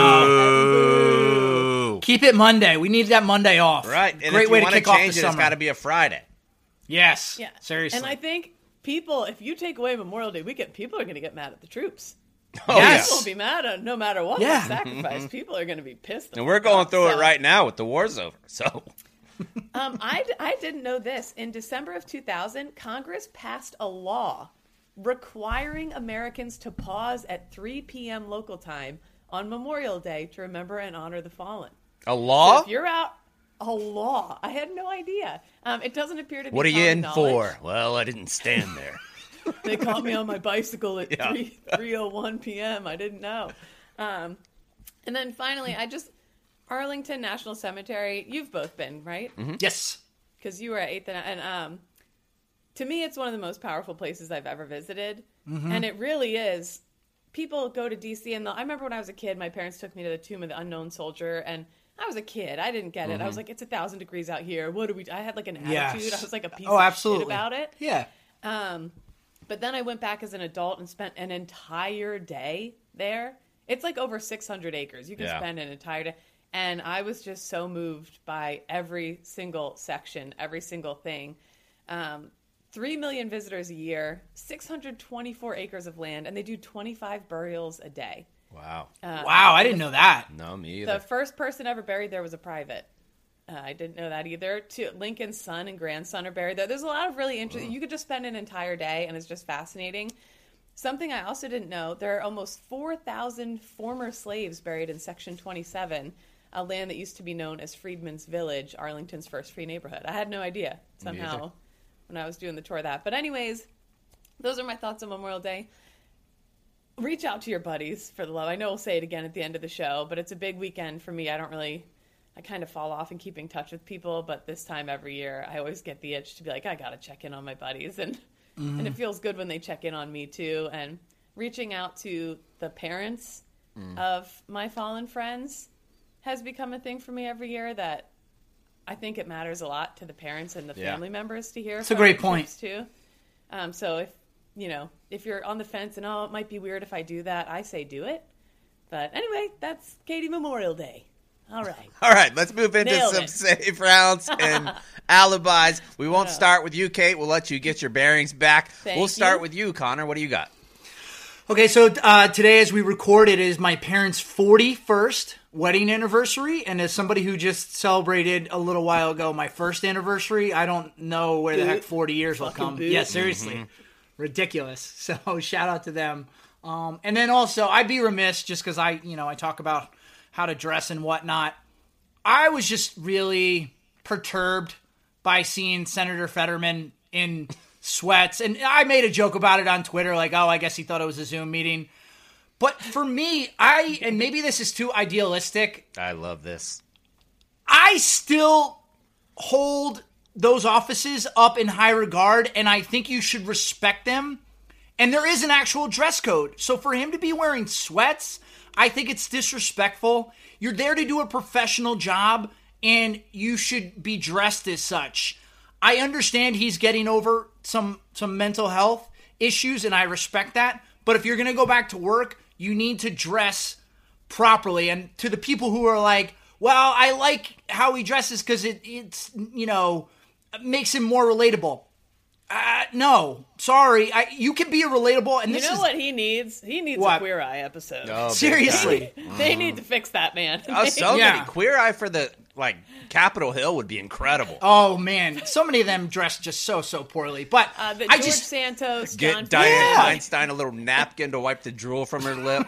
Boo. Keep it Monday. We need that Monday off. Right. And Great if way you to want to kick off change the it, summer. it's got to be a Friday. Yes. Yeah, Seriously. And I think people, if you take away Memorial Day weekend, people are going to get mad at the troops. Oh, Yes. People will be mad at no matter what Yeah. sacrifice. People are going to be pissed. And we're going through it So- right now with the war's over. So Um, I, I didn't know this. In December of two thousand, Congress passed a law requiring Americans to pause at three p.m. local time on Memorial Day to remember and honor the fallen. a law? So if you're out, a law. I had no idea. Um, it doesn't appear to be What are you common in knowledge. for? Well, I didn't stand there. They caught me on my bicycle at Yeah. three three oh one p.m. I didn't know. Um, and then finally, I just Arlington National Cemetery. You've both been, right? Yes. Because you were at eighth and, and um, to me, it's one of the most powerful places I've ever visited, Mm-hmm. and it really is. People go to D C, and I remember when I was a kid, my parents took me to the Tomb of the Unknown Soldier, and I was a kid. I didn't get it. I was like, it's a thousand degrees out here. What do we? I had like an attitude. Yes. I was like a piece Oh, of absolutely. shit about it. Yeah. Um, but then I went back as an adult and spent an entire day there. It's like over six hundred acres. You can Yeah. spend an entire day. And I was just so moved by every single section, every single thing. Um, Three million visitors a year, six hundred twenty-four acres of land, and they do twenty-five burials a day. Wow. Uh, Wow, I didn't know that. No, me The either. first person ever buried there was a private. Uh, I didn't know that either. Two, Lincoln's son and grandson are buried there. There's a lot of really interesting. You could just spend an entire day, and it's just fascinating. Something I also didn't know: there are almost four thousand former slaves buried in Section twenty-seven. a land that used to be known as Freedman's Village, Arlington's first free neighborhood. I had no idea somehow when I was doing the tour of that. But anyways, those are my thoughts on Memorial Day. Reach out to your buddies for the love. I know we'll say it again at the end of the show, but it's a big weekend for me. I don't really, I kind of fall off in keeping in touch with people, but this time every year I always get the itch to be like, I got to check in on my buddies. And, mm-hmm. and it feels good when they check in on me too. And reaching out to the parents mm. of my fallen friends has become a thing for me every year that I think it matters a lot to the parents and the yeah. family members to hear. That's a great point too. Um, so if, you know, if you're on the fence and, oh, it might be weird if I do that, I say do it. But anyway, that's Katie Memorial Day. All right. All right, let's move into Nailed some it. safe rounds and alibis. We won't start with you, Kate. We'll let you get your bearings back. Thank we'll start you. with you, Connor. What do you got? Okay, so uh, today as we record it is my parents' forty-first wedding anniversary, and as somebody who just celebrated a little while ago my first anniversary, I don't know where the heck forty years will come. boot. Yeah, seriously. Mm-hmm. Ridiculous. So shout out to them. Um, and then also, I'd be remiss just because I, you know, I talk about how to dress and whatnot. I was just really perturbed by seeing Senator Fetterman in sweats. And I made a joke about it on Twitter, like, oh, I guess he thought it was a Zoom meeting. But for me, I, and maybe this is too idealistic, I love this. I still hold those offices up in high regard, and I think you should respect them. And there is an actual dress code. So for him to be wearing sweats, I think it's disrespectful. You're there to do a professional job, and you should be dressed as such. I understand he's getting over some some mental health issues, and I respect that. But if you're going to go back to work, you need to dress properly. And to the people who are like, well, I like how he dresses because it, it's, you know, makes him more relatable. Uh, no, sorry. I, you can be a relatable, and You this know is what he needs? He needs What? a Queer Eye episode. Oh, big seriously. time. They need to fix that, man. Oh, so Yeah. many. Queer Eye for the, like, Capitol Hill would be incredible. Oh man, so many of them dress just so so poorly. But Uh, the I George just Santos, Get John Diane Yeah. Feinstein a little napkin to wipe the drool from her lip.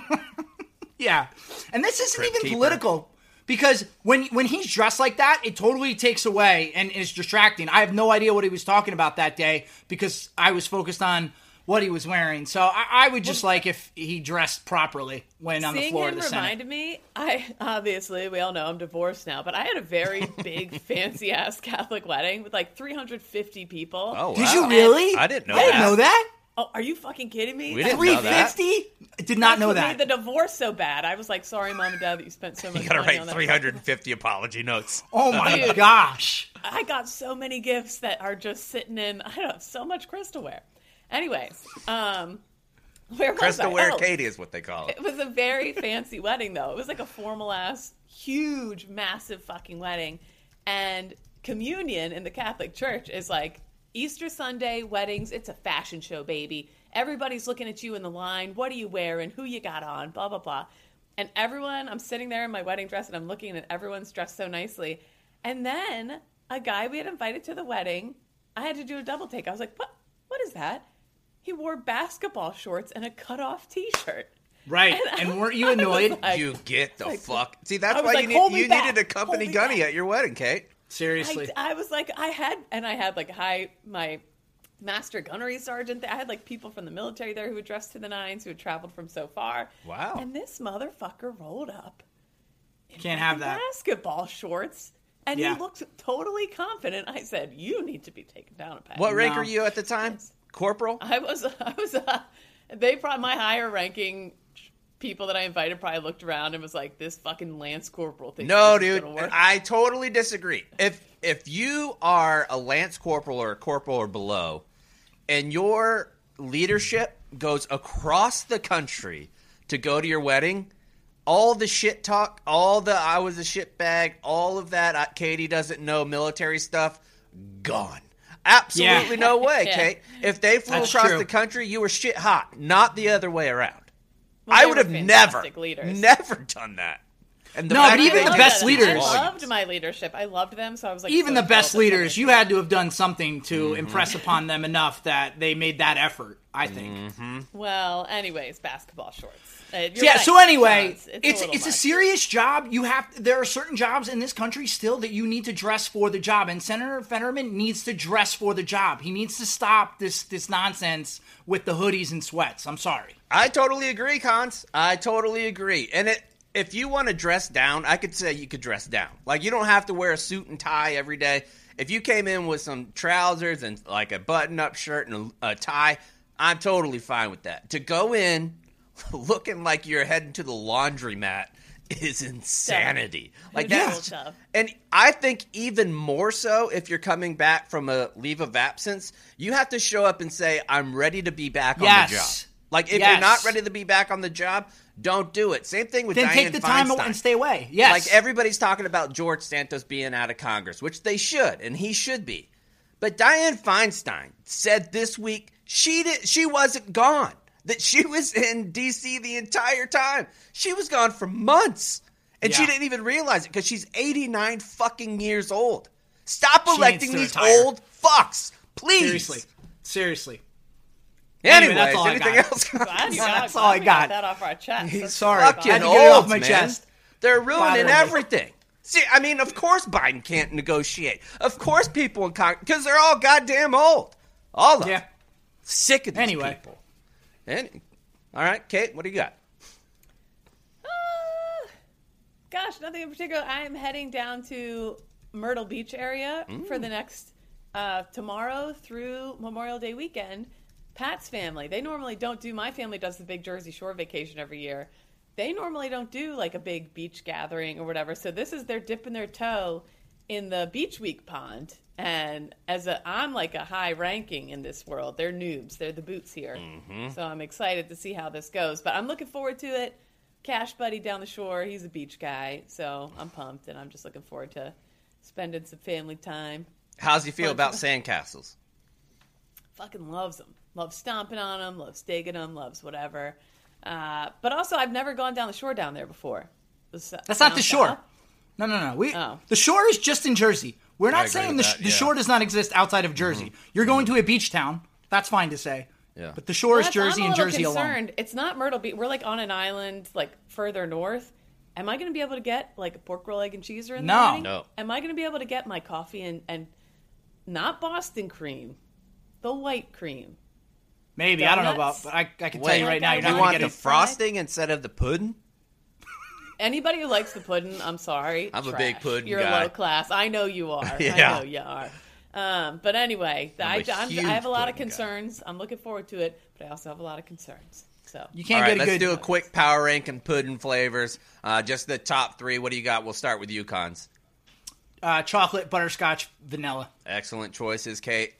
yeah, and this isn't Crypt even keeper. political because when when he's dressed like that, it totally takes away and is distracting. I have no idea what he was talking about that day because I was focused on what he was wearing. So I, I would just like if he dressed properly when on the Seeing floor him of the Senate. reminded me, I obviously, we all know I'm divorced now, but I had a very big, fancy ass Catholic wedding with like three hundred fifty people. Oh, wow. Did you really? I didn't know I didn't that. know that. Oh, are you fucking kidding me? We didn't three know that. fifty? I did not That's know what that. made the divorce so bad. I was like, sorry, mom and dad, that you spent so much You gotta money write on that. three hundred fifty apology notes. Oh my Dude. gosh. I got so many gifts that are just sitting in, I don't know, so much crystalware. Anyways, um, where was I? Crystalware Oh, Katie is what they call it. It was a very fancy wedding, though. It was like a formal ass, huge, massive fucking wedding. And communion in the Catholic Church is like Easter Sunday weddings. It's a fashion show, baby. Everybody's looking at you in the line. What are you wearing? Who you got on? Blah, blah, blah. And everyone, I'm sitting there in my wedding dress and I'm looking and everyone's dressed so nicely. And then a guy we had invited to the wedding, I had to do a double take. I was like, what? What is that? He wore basketball shorts and a cutoff T-shirt. Right. And I- And weren't you I was annoyed? like- You get the like- fuck. See, that's I was why like, you, hold need, me you back. needed a company Hold me gunny back. at your wedding, Kate. Seriously. I, I was like, I had, and I had like high, my master gunnery sergeant there. I had like people from the military there who had dressed to the nines, who had traveled from so far. Wow. And this motherfucker rolled up in Can't have fucking that. basketball shorts. And Yeah. he looked totally confident. I said, you need to be taken down a peg. What rank No. are you at the time? Corporal? I was, I was, uh, they probably, my higher ranking people that I invited probably looked around and was like, this fucking Lance Corporal thing. No, dude. I totally disagree. If if you are a lance corporal or a corporal or below, and your leadership goes across the country to go to your wedding, all the shit talk, all the I was a shit bag, all of that I, Katie doesn't know military stuff, gone. Absolutely Yeah. no way, Yeah. Kate. If they flew That's across true. the country, you were shit hot, not the other way around. Well, I they would were have never, fantastic leaders. never done that. And the No, fact but even that the they best did leaders- I volumes. loved my leadership. I loved them, so I was like, Even so the best thrilled that leaders, they- you had to have done something to impress upon them enough that they made that effort, I think. Well, anyways, basketball shorts. Uh, you're So, yeah, right, so anyway, Johns. it's it's, a, it's a much. serious job. You have there are certain jobs in this country still that you need to dress for the job, and Senator Fetterman needs to dress for the job. He needs to stop this this nonsense with the hoodies and sweats. I'm sorry. I totally agree, Cons. I totally agree. And it, if you want to dress down, I could say you could dress down. Like, you don't have to wear a suit and tie every day. If you came in with some trousers and like a button-up shirt and a, a tie, I'm totally fine with that. To go in looking like you're heading to the laundromat is insanity. Like that's, Tough. and I think even more so if you're coming back from a leave of absence, you have to show up and say, "I'm ready to be back on Yes. the job." Like if Yes. you're not ready to be back on the job, don't do it. Same thing with Then Dianne take the time Feinstein. and stay away. Yes. Like everybody's talking about George Santos being out of Congress, which they should, and he should be. But Dianne Feinstein said this week she did she wasn't gone. That she was in D C the entire time. She was gone for months. And she Yeah. didn't even realize it because she's eighty-nine fucking years old. Stop She electing needs these to retire. old fucks. Please. Seriously. Seriously. Anyways, Anyway, that's all I anything got. else? Glad you got, That's glad all I we got. that off our chest. That's Sorry. Fucking I had to old, get it off my man. chest. They're ruining Bothering me. everything. See, I mean, of course Biden can't negotiate. Of course people in Congress, because they're all goddamn old. All of them. Yeah. Sick of these Anyway. people. And, all right, Kate, what do you got? Uh, gosh, nothing in particular. I am heading down to Myrtle Beach area for the next uh, tomorrow through Memorial Day weekend. Pat's family, they normally don't do, my family does the big Jersey Shore vacation every year. They normally don't do like a big beach gathering or whatever. So this is they're dipping their toe in the Beach Week pond. And as a, I'm like a high ranking in this world. They're noobs. They're the boots here. So I'm excited to see how this goes. But I'm looking forward to it. Cash Buddy down the shore, he's a beach guy. So I'm pumped, and I'm just looking forward to spending some family time. How's he feel Fun. about sandcastles? Fucking loves them. Loves stomping on them. Loves digging them. Loves whatever. Uh, but also, I've never gone down the shore down there before. That's not the Down shore. south? No, no, no. We Oh. The shore is just in Jersey. We're I not agree saying the, with sh- that, the yeah. shore does not exist outside of Jersey. You're going to a beach town. That's fine to say. Yeah. But the shore is That's- Jersey I'm a and little Jersey alone. concerned. It's not Myrtle Beach. We're like on an island, like further north. Am I going to be able to get like a pork roll, egg, and cheese in the No. morning? No. Am I going to be able to get my coffee and, and not Boston cream, the white cream? Maybe. I don't know Donuts? about, but I, I can tell Wait, you right Like now, I you're You not want going want to the get it. fried? frosting instead of the pudding? Anybody who likes the pudding, I'm sorry. I'm a trash. big pudding You're guy. low class. I know you are. Yeah. I know you are. Um, but anyway, I'm I, a I'm, huge I have a lot of pudding guy. concerns. I'm looking forward to it, but I also have a lot of concerns. So You All can't right, get a let's good. do a quick power rank and pudding flavors. Uh, just the top three. What do you got? We'll start with you, Cons. Uh, chocolate, butterscotch, vanilla. Excellent choices, Kate.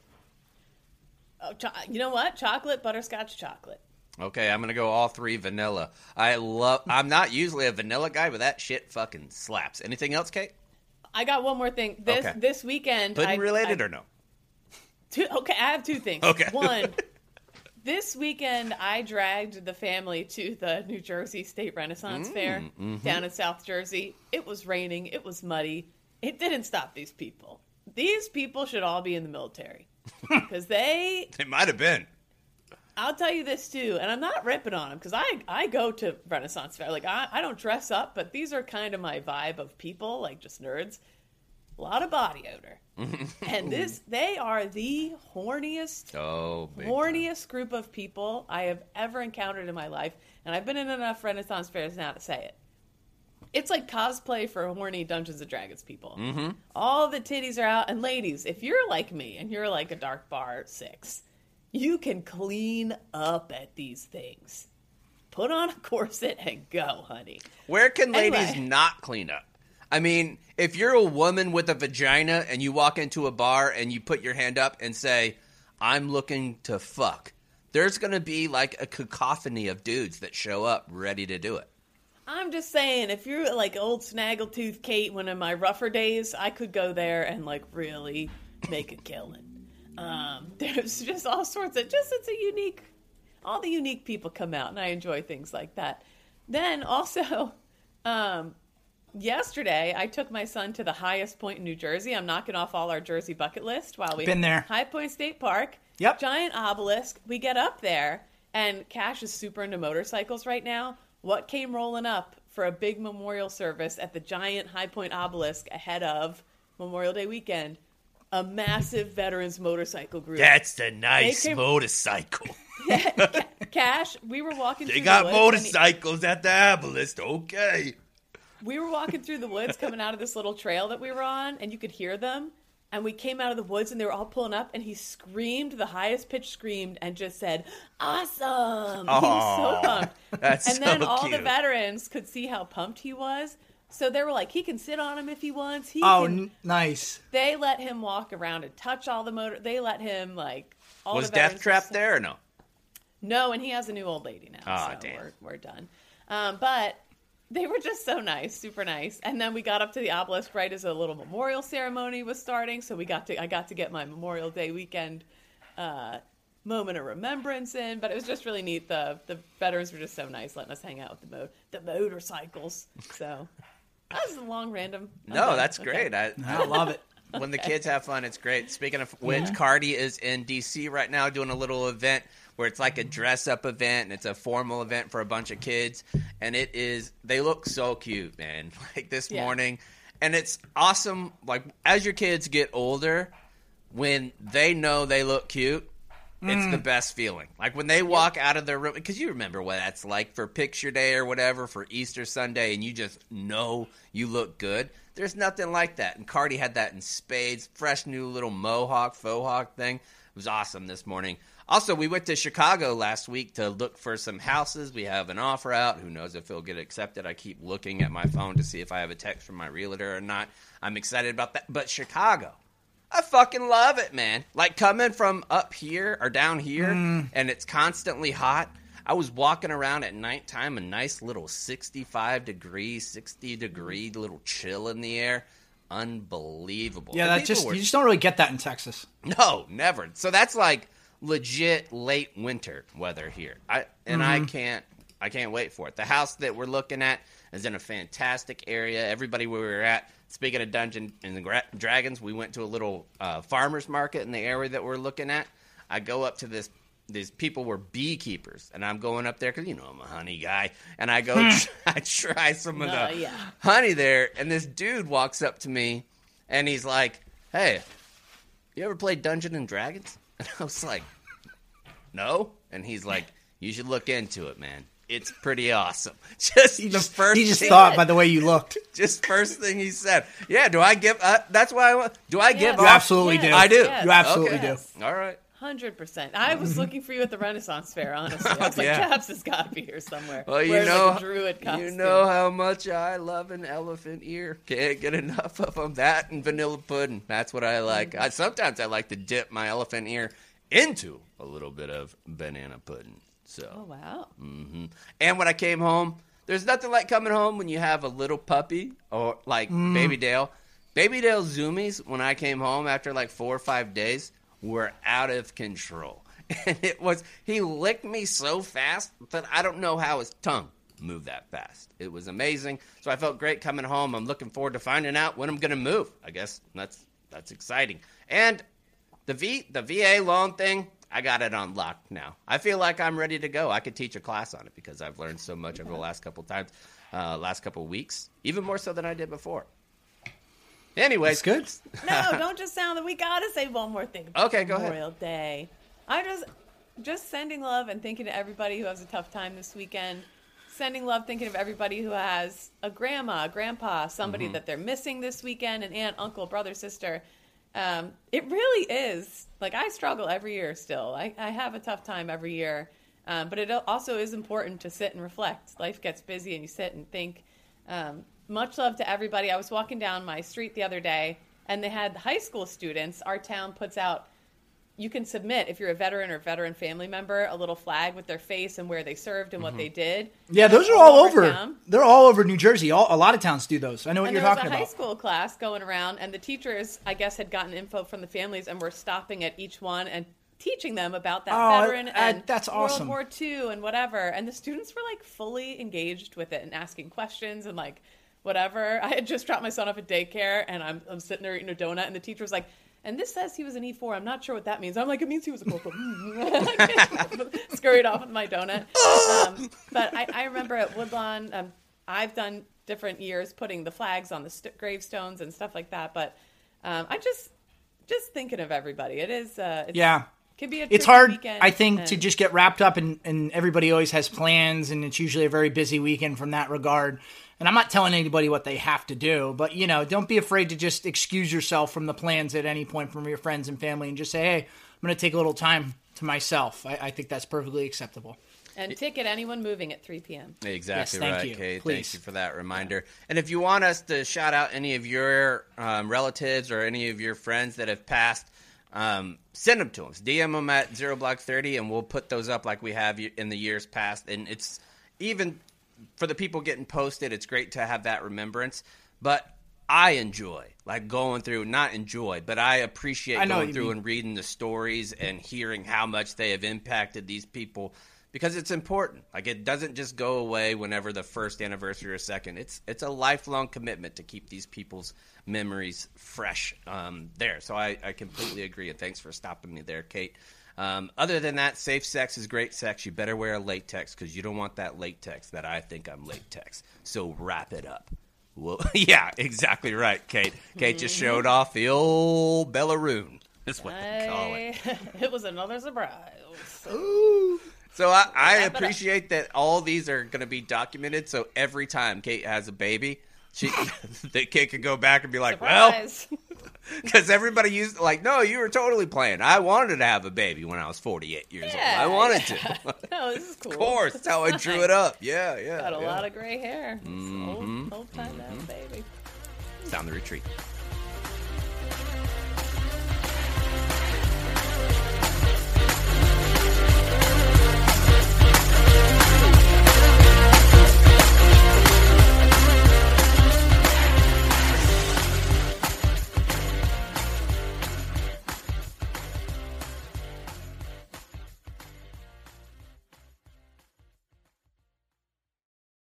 oh, cho- you know what? Chocolate, butterscotch, chocolate. Okay, I'm gonna go all three vanilla. I love. I'm not usually a vanilla guy, but that shit fucking slaps. Anything else, Kate? I got one more thing. This Okay. this weekend, Pudding I, related I, or no? Two, okay, I have two things. Okay. One, this weekend I dragged the family to the New Jersey State Renaissance Mm, Fair mm-hmm. down in South Jersey. It was raining. It was muddy. It didn't stop these people. These people should all be in the military because they. It might have been. I'll tell you this too, and I'm not ripping on them because I I go to Renaissance Fair. Like I I don't dress up, but these are kind of my vibe of people, like just nerds. A lot of body odor. And this, they are the horniest, Oh, big time. horniest group of people I have ever encountered in my life. And I've been in enough Renaissance fairs now to say it. It's like cosplay for horny Dungeons and Dragons people. Mm-hmm. All the titties are out. And ladies, if you're like me and you're like a dark bar six, you can clean up at these things. Put on a corset and go, honey. Where can ladies Anyway. not clean up? I mean, if you're a woman with a vagina and you walk into a bar and you put your hand up and say, I'm looking to fuck, there's going to be like a cacophony of dudes that show up ready to do it. I'm just saying, if you're like old Snaggletooth Kate, one of my rougher days, I could go there and like really make a killing. Um, there's just all sorts of, just it's a unique, all the unique people come out, and I enjoy things like that. Then also, um, yesterday I took my son to the highest point in New Jersey. I'm knocking off all our Jersey bucket list while we been there. High Point State Park. Yep. Giant obelisk. We get up there, and Cash is super into motorcycles right now. What came rolling up for a big memorial service at the giant High Point obelisk ahead of Memorial Day weekend? A massive veterans motorcycle group. That's a nice came- motorcycle. Cash, we were walking They through got the woods. and he- motorcycles at the obelisk. Okay. we were walking through the woods coming out of this little trail that we were on, and you could hear them. And we came out of the woods, and they were all pulling up, and he screamed, the highest pitch screamed, and just said, awesome! He was so pumped. That's and then so all the cute. veterans could see how pumped he was. So they were like, he can sit on him if he wants. He Oh, can... n- nice. They let him walk around and touch all the motor. They let him, like, all Was the veterans Death Trap just- there or no? No, and he has a new old lady now. Aw, so damn. We're, we're done. Um, but they were just so nice, super nice. And then we got up to the obelisk right as a little memorial ceremony was starting. So we got to, I got to get my Memorial Day weekend uh, moment of remembrance in. But it was just really neat. The the veterans were just so nice, letting us hang out with the mo- the motorcycles. So that was a long random. No, okay, that's okay. great. I, I love it. when the kids have fun, it's great. Speaking of which, Cardi is in D C right now doing a little event where it's like a dress-up event, and it's a formal event for a bunch of kids. And it is, they look so cute, man, like this Yeah. morning. And it's awesome, like, as your kids get older, when they know they look cute, it's the best feeling. Like, when they walk out of their room, because you remember what that's like for picture day or whatever, for Easter Sunday, and you just know you look good. There's nothing like that. And Cardi had that in spades, fresh new little mohawk, faux hawk thing. It was awesome this morning. Also, we went to Chicago last week to look for some houses. We have an offer out. Who knows if it'll get accepted? I keep looking at my phone to see if I have a text from my realtor or not. I'm excited about that. But Chicago, I fucking love it, man. Like, coming from up here or down here, and it's constantly hot. I was walking around at nighttime, a nice little sixty-five degree, sixty degree little chill in the air. Unbelievable. Yeah, And that people just were- you just don't really get that in Texas. No, never. So that's like legit late winter weather here. I and I can't I can't wait for it. The house that we're looking at is in a fantastic area. Everybody where we were at, speaking of Dungeons and the Gra- Dragons, we went to a little uh, farmer's market in the area that we're looking at. I go up to this, these people were beekeepers, and I'm going up there because, you know, I'm a honey guy, and I go, I try some of Uh, the yeah. honey there, and this dude walks up to me, and he's like, hey, you ever played Dungeons and Dragons? And I was like, no. And he's like, you should look into it, man. It's pretty awesome. Just He the just, first he just thing, thought by the way you looked. just first thing he said. Yeah, do I give uh, that's why I want do I give Yes. You off? absolutely Yes, do. I do. yes. You absolutely Okay. do. All right. Hundred percent. I was looking for you at the Renaissance Fair. Honestly, I was like, Yeah. Chaps has got to be here somewhere. Well, you Wearing, know, like, a druid costume. you know how much I love an elephant ear. Can't get enough of them. That and vanilla pudding. That's what I like. I, sometimes I like to dip my elephant ear into a little bit of banana pudding. So. Oh wow! And when I came home, there's nothing like coming home when you have a little puppy or like Baby Dale. Baby Dale zoomies, when I came home after like four or five days, were out of control. And it was, he licked me so fast that I don't know how his tongue moved that fast. It was amazing. So I felt great coming home. I'm looking forward to finding out when I'm going to move. I guess that's that's exciting. And the V the V A loan thing, I got it on lock now. I feel like I'm ready to go. I could teach a class on it because I've learned so much over the last couple times, uh, last couple weeks, even more so than I did before. Anyways, It's good. No, don't just sound that. We gotta say one more thing. about Okay, go ahead. Memorial Day. I just just sending love and thinking to everybody who has a tough time this weekend. Sending love, thinking of everybody who has a grandma, a grandpa, somebody Mm-hmm. that they're missing this weekend, an aunt, uncle, brother, sister. Um, it really is. Like, I struggle every year still. I, I have a tough time every year. Um, but it also is important to sit and reflect. Life gets busy and you sit and think. Um, much love to everybody. I was walking down my street the other day, and they had high school students. Our town puts out, you can submit, if you're a veteran or veteran family member, a little flag with their face and where they served and what they did. Yeah, And those it's are all over. town. They're all over New Jersey. All, a lot of towns do those. I know what And you're there was talking a high about. school class going around, and the teachers, I guess, had gotten info from the families and were stopping at each one and teaching them about that Oh, veteran uh, and that's awesome. World War Two and whatever. And the students were like fully engaged with it and asking questions and like whatever. I had just dropped my son off at daycare, and I'm I'm sitting there eating a donut, and the teacher was like, and this says he was an E four. I'm not sure what that means. I'm like, it means he was a corporal. Scurried off with my donut. Um, but I, I remember at Woodlawn, um, I've done different years putting the flags on the st- gravestones and stuff like that. But um, I just just thinking of everybody. It is, uh, it's, yeah. Can be a it's hard, weekend, I think, and... to just get wrapped up, and, and everybody always has plans, and it's usually a very busy weekend from that regard. And I'm not telling anybody what they have to do, but, you know, don't be afraid to just excuse yourself from the plans at any point from your friends and family and just say, hey, I'm going to take a little time to myself. I, I think that's perfectly acceptable. And ticket anyone moving at three p.m. Exactly yes, right, you. Kate. Please. Thank you for that reminder. And if you want us to shout out any of your um, relatives or any of your friends that have passed, um, send them to us. D M them at Zero Block thirty, and we'll put those up like we have in the years past. And it's even for the people getting posted, it's great to have that remembrance. But I enjoy like going through, not enjoy, but I appreciate I going through mean. and reading the stories and hearing how much they have impacted these people. Because it's important. Like, it doesn't just go away whenever the first anniversary or second. It's it's a lifelong commitment to keep these people's memories fresh um, there. So I, I completely agree, and thanks for stopping me there, Kate. Um, other than that, safe sex is great sex. You better wear a latex because you don't want that latex that I think I'm latex. So wrap it up. Well, yeah, exactly right, Kate. Kate just showed off the old Bellaroon. That's what they call it. It was another surprise. Ooh. So I, I appreciate that all these are going to be documented. So every time Kate has a baby, she the kid can go back and be like, Surprise. well, because everybody used to, like, no, you were totally playing. I wanted to have a baby when I was forty-eight years Yeah, old. I wanted yeah. to. No, this is cool. Of course, that's how I drew it up. Yeah, yeah. Got a yeah. lot of gray hair. It's Mm-hmm. old, old time to have a baby. It's down the retreat.